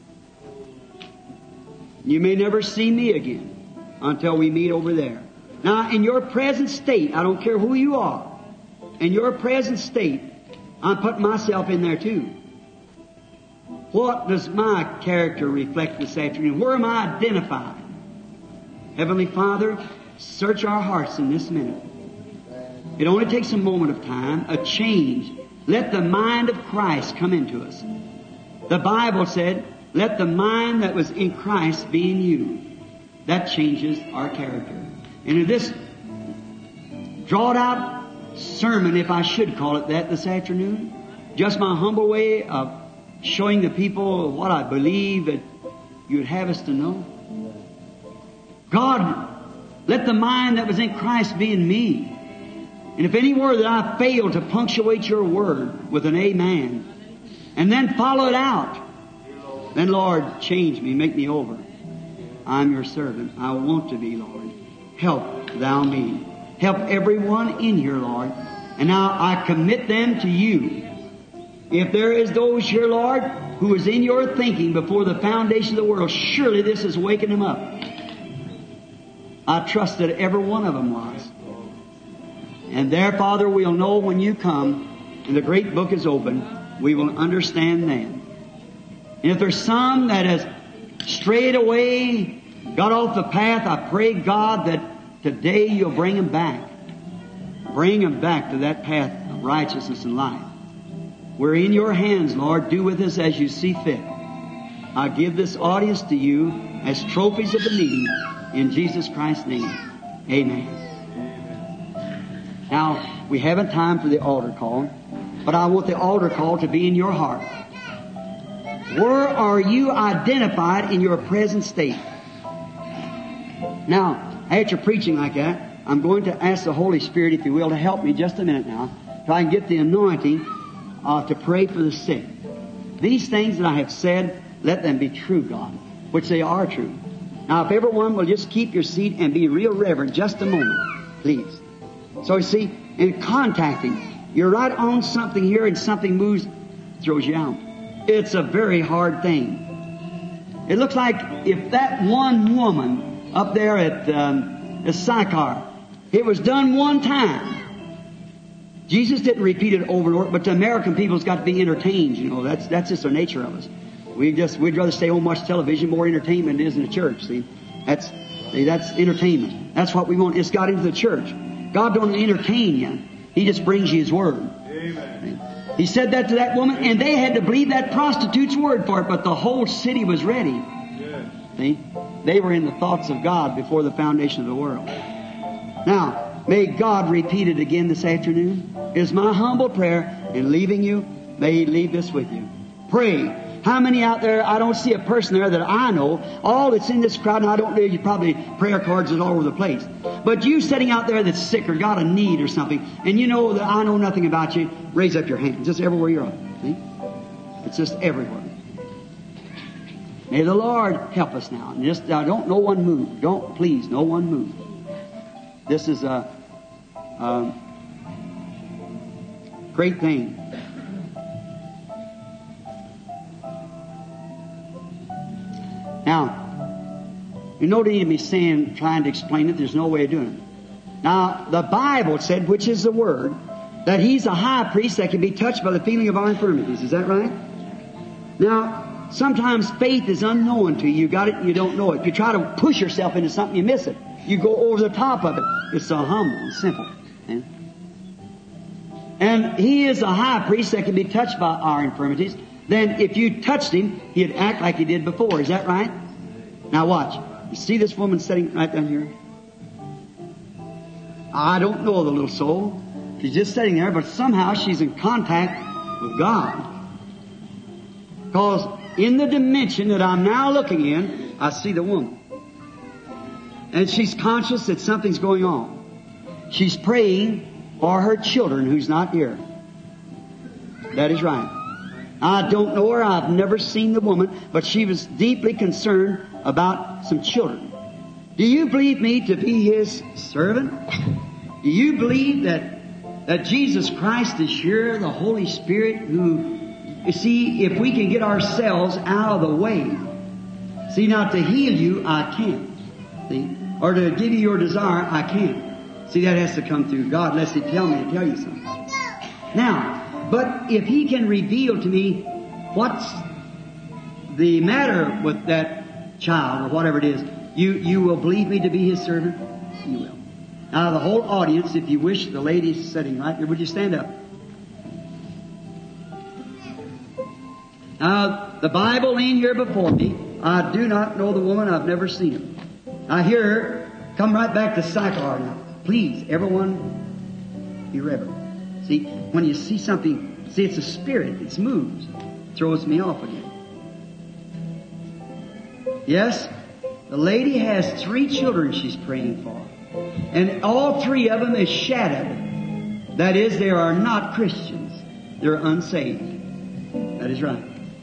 You may never see me again until we meet over there. Now, in your present state, I don't care who you are, in your present state, I'm putting myself in there too. What does my character reflect this afternoon? Where am I identified? Heavenly Father, search our hearts in this minute. It only takes a moment of time, a change. Let the mind of Christ come into us. The Bible said, let the mind that was in Christ be in you. That changes our character. And in this drawn out sermon, if I should call it that this afternoon, just my humble way of showing the people what I believe that you'd have us to know. God, let the mind that was in Christ be in me. And if anywhere that I fail to punctuate your word with an amen, and then follow it out, then Lord, change me, make me over. I'm your servant. I want to be, Lord. Help thou me. Help everyone in here, Lord. And now I commit them to you. If there is those here, Lord, who is in your thinking before the foundation of the world, surely this is waking them up. I trust that every one of them was. And there, Father, we'll know when you come and the great book is open, we will understand then. And if there's some that has strayed away, got off the path, I pray, God, that today you'll bring them back. Bring them back to that path of righteousness and life. We're in your hands, Lord. Do with us as you see fit. I give this audience to you as trophies of the meeting in Jesus Christ's name. Amen. Now, we haven't time for the altar call, but I want the altar call to be in your heart. Where are you identified in your present state? Now, after preaching like that, I'm going to ask the Holy Spirit, if you will, to help me just a minute now, so I can get the anointing uh, to pray for the sick. These things that I have said, let them be true, God, which they are true. Now, if everyone will just keep your seat and be real reverent just a moment, please. So you see, in contacting, you're right on something here and something moves, throws you out. It's a very hard thing. It looks like if that one woman up there at, um, at Sychar, it was done one time. Jesus didn't repeat it over and over, but the American people's got to be entertained, you know. That's that's just the nature of us. We just we'd rather stay home and watch television, more entertainment than it is in the church. See, that's see, that's entertainment. That's what we want. It's got into the church. God don't entertain you. He just brings you His word. Amen. He said that to that woman, and they had to believe that prostitute's word for it, but the whole city was ready. Yes. See? They were in the thoughts of God before the foundation of the world. Now, may God repeat it again this afternoon. It is my humble prayer in leaving you. May He leave this with you. Pray. How many out there, I don't see a person there that I know, all that's in this crowd, and I don't know, you probably prayer cards is all over the place. But you sitting out there that's sick or got a need or something, and you know that I know nothing about you, raise up your hand, just everywhere you're at. See? It's just everywhere. May the Lord help us now. And just, uh, don't no one move. Don't, please, no one move. This is a, a great thing. Now, you don't need to be saying, trying to explain it. There's no way of doing it. Now, the Bible said, which is the Word, that He's a high priest that can be touched by the feeling of our infirmities. Is that right? Now, sometimes faith is unknown to you. You got it and you don't know it. If you try to push yourself into something, you miss it. You go over the top of it. It's so humble and simple. Yeah? And He is a high priest that can be touched by our infirmities. Then if you touched Him, He'd act like He did before. Is that right? Now watch. You see this woman sitting right down here? I don't know the little soul. She's just sitting there, but somehow she's in contact with God. Because in the dimension that I'm now looking in, I see the woman. And she's conscious that something's going on. She's praying for her children who's not here. That is right. I don't know her. I've never seen the woman, but she was deeply concerned about some children. Do you believe me to be His servant? Do you believe that, that Jesus Christ is here, the Holy Spirit, who, you see, if we can get ourselves out of the way. See, now to heal you, I can't. See? Or to give you your desire, I can't. See, that has to come through God, unless He tell me to tell you something. Now, but if He can reveal to me what's the matter with that child, or whatever it is, you, you will believe me to be His servant? You will. Now, the whole audience, if you wish, the ladies sitting right there, would you stand up? Now, the Bible laying here before me, I do not know the woman, I've never seen her. I hear her, come right back to Sychar now. Please, everyone, be reverent. See, when you see something, see, it's a spirit, it moves, throws me off again. Yes, the lady has three children she's praying for. And all three of them is shadowed. That is, they are not Christians. They're unsaved. That is right.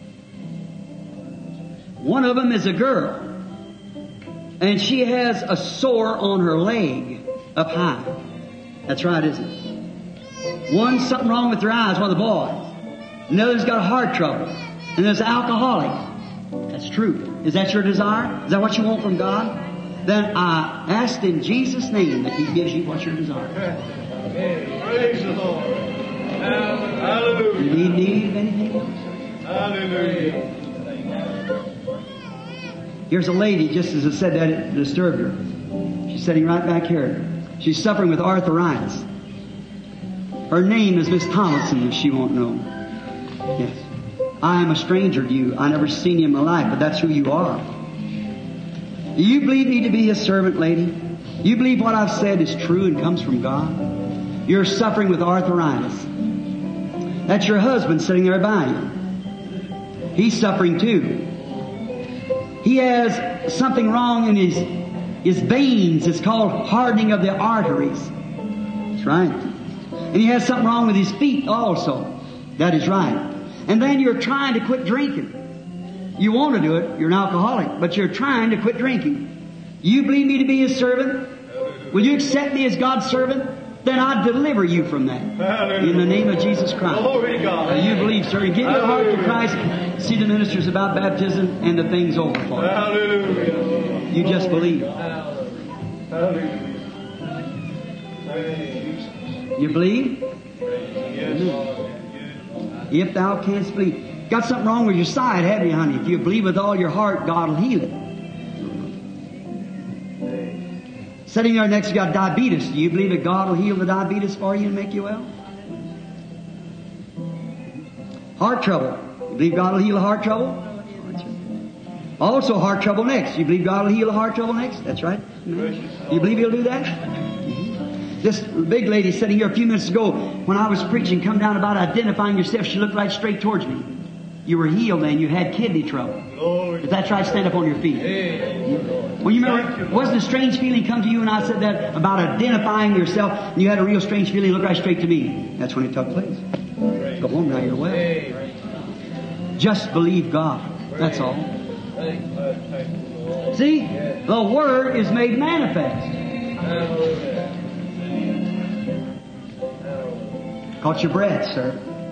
One of them is a girl. And she has a sore on her leg up high. That's right, isn't it? One's something wrong with her eyes, one of the boys. Another's got heart trouble. And there's an alcoholic. That's true. Is that your desire? Is that what you want from God? Then I ask in Jesus' name that He gives you what your desire is. Praise the Lord. Hallelujah. You need, need anything else? Hallelujah. Here's a lady, just as I said that, it disturbed her. She's sitting right back here. She's suffering with arthritis. Her name is Miss Thomason, if she won't know. Yes. I am a stranger to you. I never seen you in my life, but that's who you are. Do you believe me to be His servant, lady? You believe what I've said is true and comes from God? You're suffering with arthritis. That's your husband sitting there by you. He's suffering too. He has something wrong in his, his veins. It's called hardening of the arteries. That's right. And he has something wrong with his feet also. That is right. And then you're trying to quit drinking. You want to do it. You're an alcoholic. But you're trying to quit drinking. You believe me to be His servant? Will you accept me as God's servant? Then I deliver you from that. Hallelujah. In the name of Jesus Christ. Glory to God. You believe, sir, and give your heart to Christ. See the ministers about baptism and the thing's over for you. Hallelujah. You just believe. Hallelujah. You believe? Yes. If thou canst believe. Got something wrong with your side, haven't you, honey? If you believe with all your heart, God will heal it. Sitting there next, you got diabetes. Do you believe that God will heal the diabetes for you and make you well? Heart trouble. You believe God will heal the heart trouble? Also heart trouble next. You believe God will heal the heart trouble next? That's right. You believe He'll do that? This big lady sitting here a few minutes ago, when I was preaching, come down about identifying yourself, she looked right straight towards me. You were healed then. You had kidney trouble. If that's right, stand up on your feet. Well, you remember, wasn't a strange feeling come to you when I said that about identifying yourself, and you had a real strange feeling, look right straight to me. That's when it took place. Go home now, you're well. Just believe God. That's all. See, the Word is made manifest. Caught your breath, sir.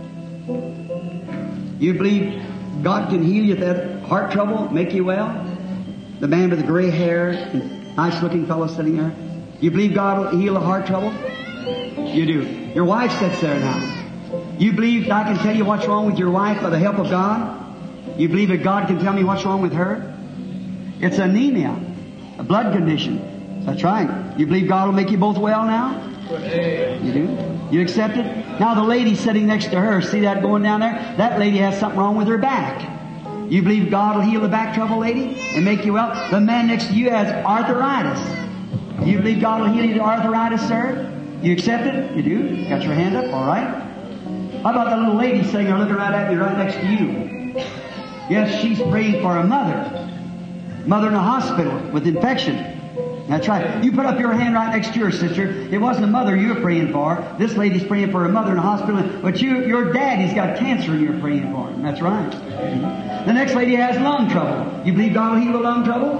You believe God can heal you of that heart trouble, make you well? The man with the gray hair, nice looking fellow sitting there. You believe God will heal the heart trouble? You do. Your wife sits there now. You believe I can tell you what's wrong with your wife by the help of God? You believe that God can tell me what's wrong with her? It's anemia, a blood condition. That's right. You believe God will make you both well now? You do? You accept it? Now the lady sitting next to her, see that going down there? That lady has something wrong with her back. You believe God will heal the back trouble, lady, and make you well? The man next to you has arthritis. You believe God will heal you of arthritis, sir? You accept it? You do? Got your hand up? All right. How about that little lady sitting there looking right at me right next to you? Yes, she's praying for a mother. Mother in a hospital with infection. That's right. You put up your hand right next to your sister. It wasn't a mother you were praying for. This lady's praying for a mother in a hospital. But you, your daddy's got cancer and you're praying for him. That's right. Mm-hmm. The next lady has lung trouble. You believe God will heal the lung trouble?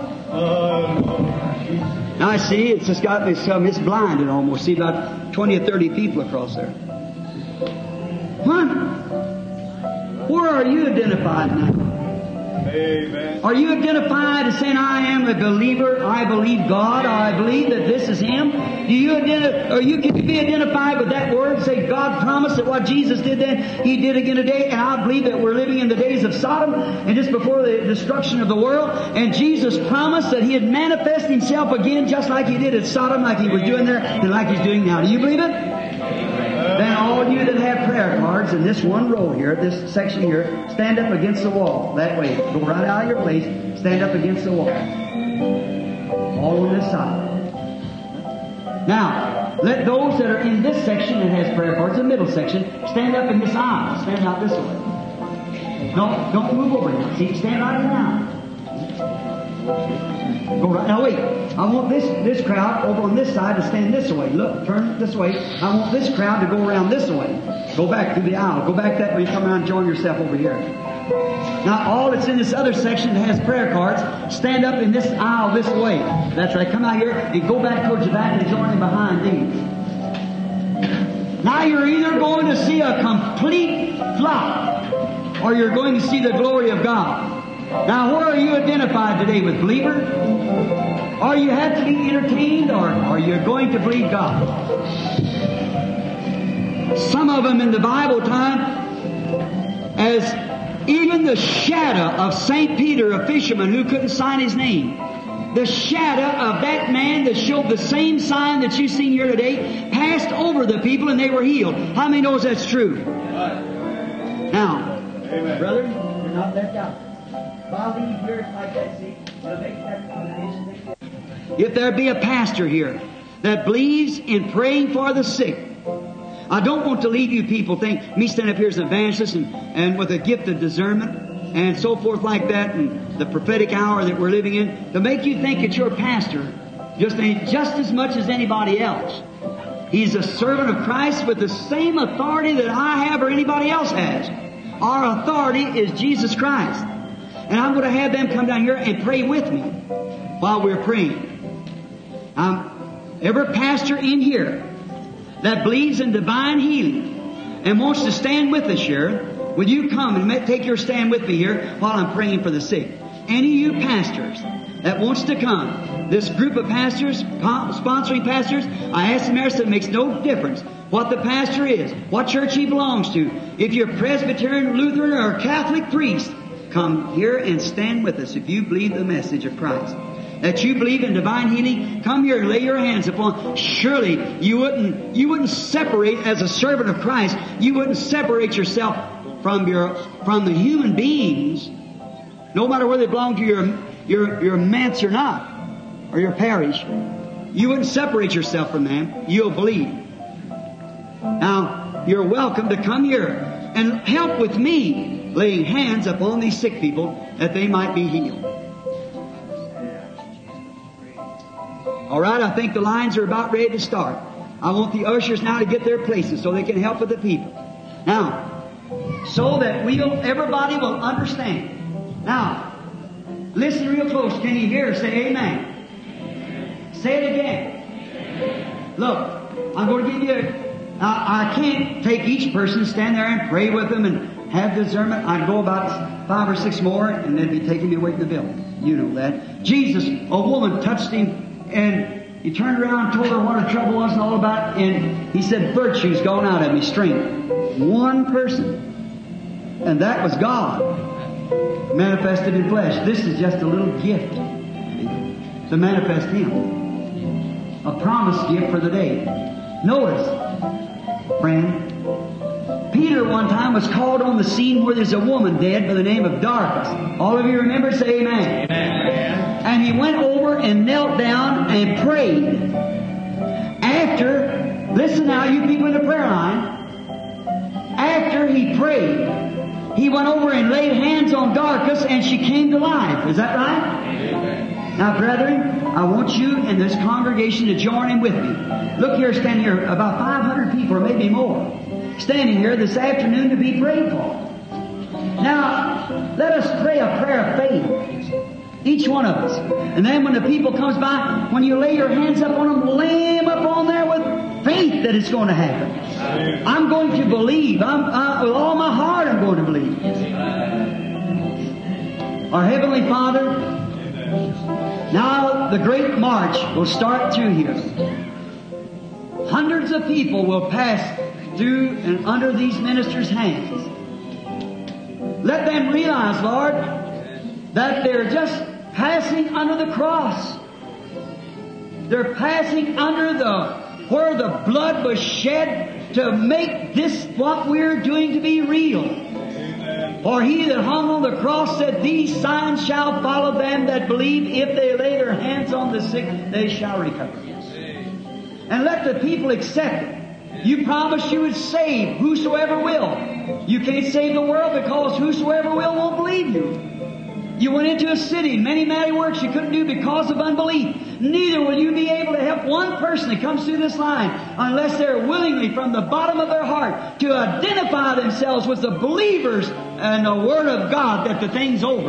Uh, now I see it's just got me some, it's blinded almost. See about twenty or thirty people across there. What? Where are you identified now? Amen. Are you identified as saying, I am a believer, I believe God, or I believe that this is Him? Do you identify, or you can be identified with that word, say God promised that what Jesus did then, He did again today, and I believe that we're living in the days of Sodom, and just before the destruction of the world, and Jesus promised that He'd manifest Himself again just like He did at Sodom, like He was doing there, and like He's doing now. Do you believe it? Then all you that have prayer cards in this one row here, this section here, stand up against the wall. That way. Go right out of your place, stand up against the wall. All on this side. Now, let those that are in this section that has prayer cards, the middle section, stand up in this aisle. Stand out this way. No, don't move over here. See, stand right around. Go right. Now wait. I want this this crowd over on this side to stand this way. Look, turn this way. I want this crowd to go around this way. Go back through the aisle. Go back that way. Come around and join yourself over here. Now all that's in this other section that has prayer cards, stand up in this aisle this way. That's right. Come out here and go back towards the back and join in behind these. Now you're either going to see a complete flock or you're going to see the glory of God. Now, where are you identified today, with believer? Or you have to be entertained, or are you going to believe God? Some of them in the Bible time, as even the shadow of Saint Peter, a fisherman who couldn't sign his name, the shadow of that man that showed the same sign that you've seen here today passed over the people and they were healed. How many knows that's true? Now, Amen. Brother, you're not left out. If there be a pastor here that believes in praying for the sick, I don't want to leave you people think me stand up here as an evangelist and, and with a gift of discernment and so forth like that, and the prophetic hour that we're living in, to make you think that your pastor just ain't just as much as anybody else. He's a servant of Christ with the same authority that I have or anybody else has. Our authority is Jesus Christ. And I'm going to have them come down here and pray with me while we're praying. Um, every pastor in here that believes in divine healing and wants to stand with us here, will you come and take your stand with me here while I'm praying for the sick? Any of you pastors that wants to come, this group of pastors, sponsoring pastors, I asked them there, so it makes no difference what the pastor is, what church he belongs to. If you're Presbyterian, Lutheran, or Catholic priest, come here and stand with us if you believe the message of Christ. That you believe in divine healing, come here and lay your hands upon. Surely you wouldn't you wouldn't separate as a servant of Christ, you wouldn't separate yourself from your from the human beings, no matter whether they belong to your your your manse or not, or your parish. You wouldn't separate yourself from them. You'll believe. Now, you're welcome to come here and help with me laying hands upon these sick people that they might be healed. All right, I think the lines are about ready to start. I want the ushers now to get their places so they can help with the people. Now, so that we'll, everybody will understand. Now, listen real close. Can you hear? Say amen. Say it again. Look, I'm going to give you, a, I, I can't take each person, stand there and pray with them and have discernment. I'd go about five or six more and they'd be taking me away from the building. You know that. Jesus, a woman touched him and he turned around and told her what her trouble was and all about it, and he said, virtue's gone out of me, strength. One person. And that was God manifested in flesh. This is just a little gift to manifest Him. A promised gift for the day. Notice, friend, Peter one time was called on the scene where there's a woman dead by the name of Dorcas. All of you remember? Say amen. Amen. and he went over and knelt down and prayed. After, listen now, you people in the prayer line, after he prayed, he went over and laid hands on Dorcas and she came to life. Is that right? Amen. Now, brethren, I want you in this congregation to join in with me. Look here, standing here, about five hundred people or maybe more, standing here this afternoon to be prayed for. Now, let us pray a prayer of faith. Each one of us. And then when the people comes by, when you lay your hands up on them, lay them up on there with faith that it's going to happen. I'm going to believe. I'm, I, with all my heart I'm going to believe. Our Heavenly Father, now the great march will start through here. Hundreds of people will pass through and under these ministers' hands. Let them realize, Lord, that they're just passing under the cross. They're passing under the, where the blood was shed to make this what we're doing to be real. Amen. For he that hung on the cross said, these signs shall follow them that believe. If they lay their hands on the sick, they shall recover. And let the people accept it. You promised you would save whosoever will. You can't save the world because whosoever will won't believe you. You went into a city, many mighty works you couldn't do because of unbelief. Neither will you be able to help one person that comes through this line unless they're willingly from the bottom of their heart to identify themselves with the believers and the Word of God that the thing's over.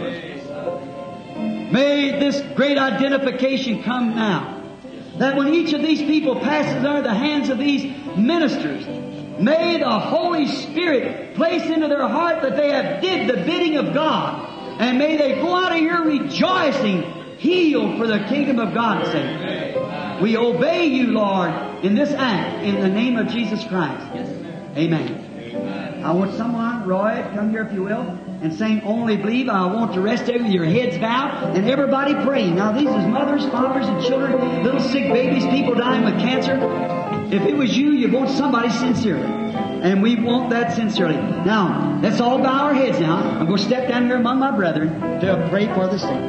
May this great identification come now. That when each of these people passes under the hands of these ministers, may the Holy Spirit place into their heart that they have did the bidding of God. And may they go out of here rejoicing, healed for the kingdom of God's sake. We obey you, Lord, in this act, in the name of Jesus Christ. Amen. I want someone, Roy, come here if you will, and sing Only Believe. I want the rest of you with your heads bowed and everybody praying. Now these is mothers, fathers, and children, little sick babies, people dying with cancer. If it was you, you want somebody sincerely. And we want that sincerely. Now, let's all bow our heads now. I'm going to step down here among my brethren to pray for the sick.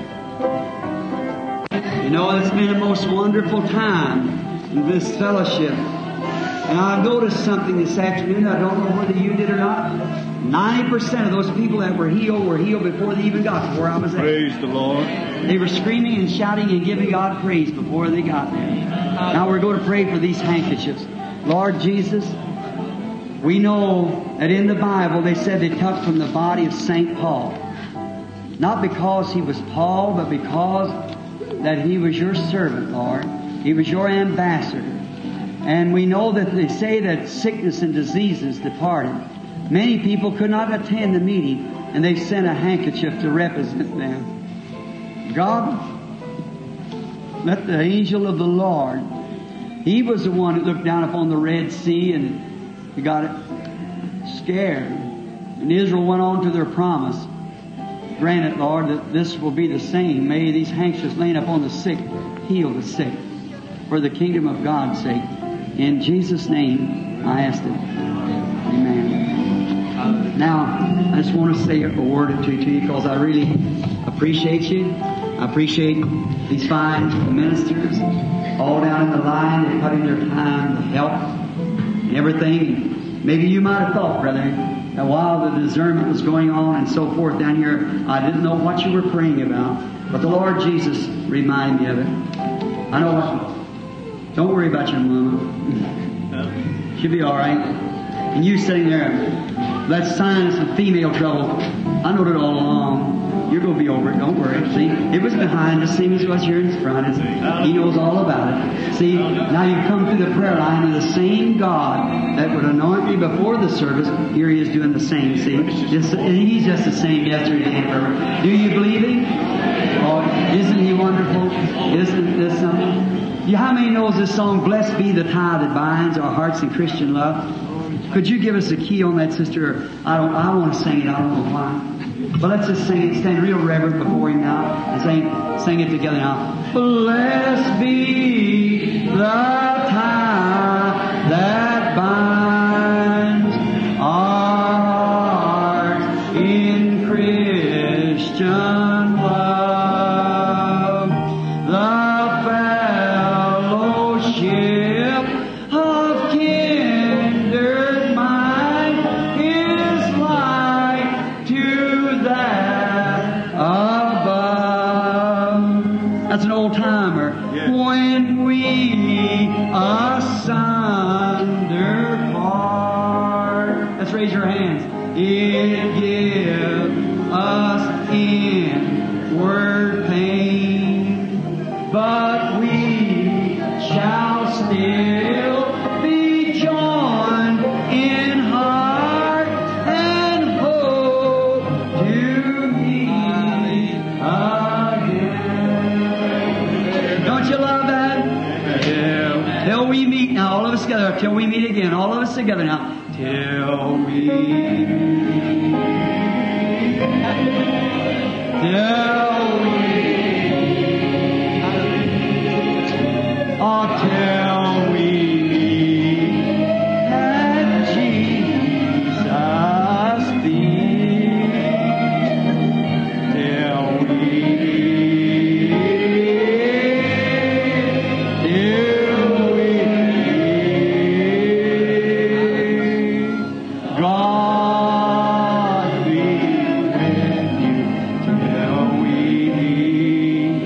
You know, it's been a most wonderful time in this fellowship. And I've noticed something this afternoon. I don't know whether you did or not. ninety percent of those people that were healed were healed before they even got to where I was at. Praise the Lord. They were screaming and shouting and giving God praise before they got there. Now we're going to pray for these handkerchiefs. Lord Jesus, we know that in the Bible they said they took from the body of Saint Paul. Not because he was Paul, but because that he was your servant, Lord. He was your ambassador. And we know that they say that sickness and diseases departed. Many people could not attend the meeting, and they sent a handkerchief to represent them. God, let the angel of the Lord, he was the one that looked down upon the Red Sea and he got it scared. And Israel went on to their promise. Grant it, Lord, that this will be the same. May these handkerchiefs laying upon the sick heal the sick for the kingdom of God's sake. In Jesus' name, I ask it. Amen. Now, I just want to say a word or two to you because I really appreciate you. I appreciate these fine ministers all down in the line. They're putting their time to help and everything. Maybe you might have thought, brother, that while the discernment was going on and so forth down here, I didn't know what you were praying about. But the Lord Jesus reminded me of it. I know what. Don't worry about your mama. She'll be all right. And you sitting there, that sign of some female trouble. I know it all along. You're going to be over it. Don't worry. See, it was behind the same as what's here in front. It's, he knows all about it. See, now you come through the prayer line and the same God that would anoint me before the service, here he is doing the same. See, just, he's just the same yesterday and forever. Do you believe him? Oh, isn't he wonderful? Isn't this something? You, how many knows this song, Blessed Be the Tie That Binds Our Hearts in Christian Love? Could you give us a key on that, sister? I don't, I want to sing it. I don't know why. But let's just sing it, stand real reverent before him now, and sing, sing it together now. Blessed be the tie that binds our hearts in Christian love. that above. That's an old timer. Yes. When we asunder part. Let's raise your hands. It gives us inward pain, but we shall still be joined in heart and hope to meet again. Don't you love that? Till, till we meet now, all of us together, till we meet again, all of us together now. Till we Till we Oh, till we meet at Jesus' feet. Till we Till we God be with you till we meet.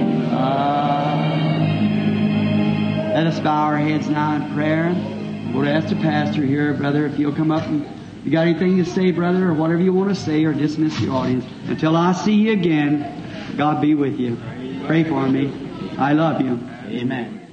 Let us bow our heads now in prayer. We'll ask the pastor here, brother, if you'll come up and you got anything to say, brother, or whatever you want to say, or dismiss the audience. Until I see you again, God be with you. Pray for me. I love you. Amen.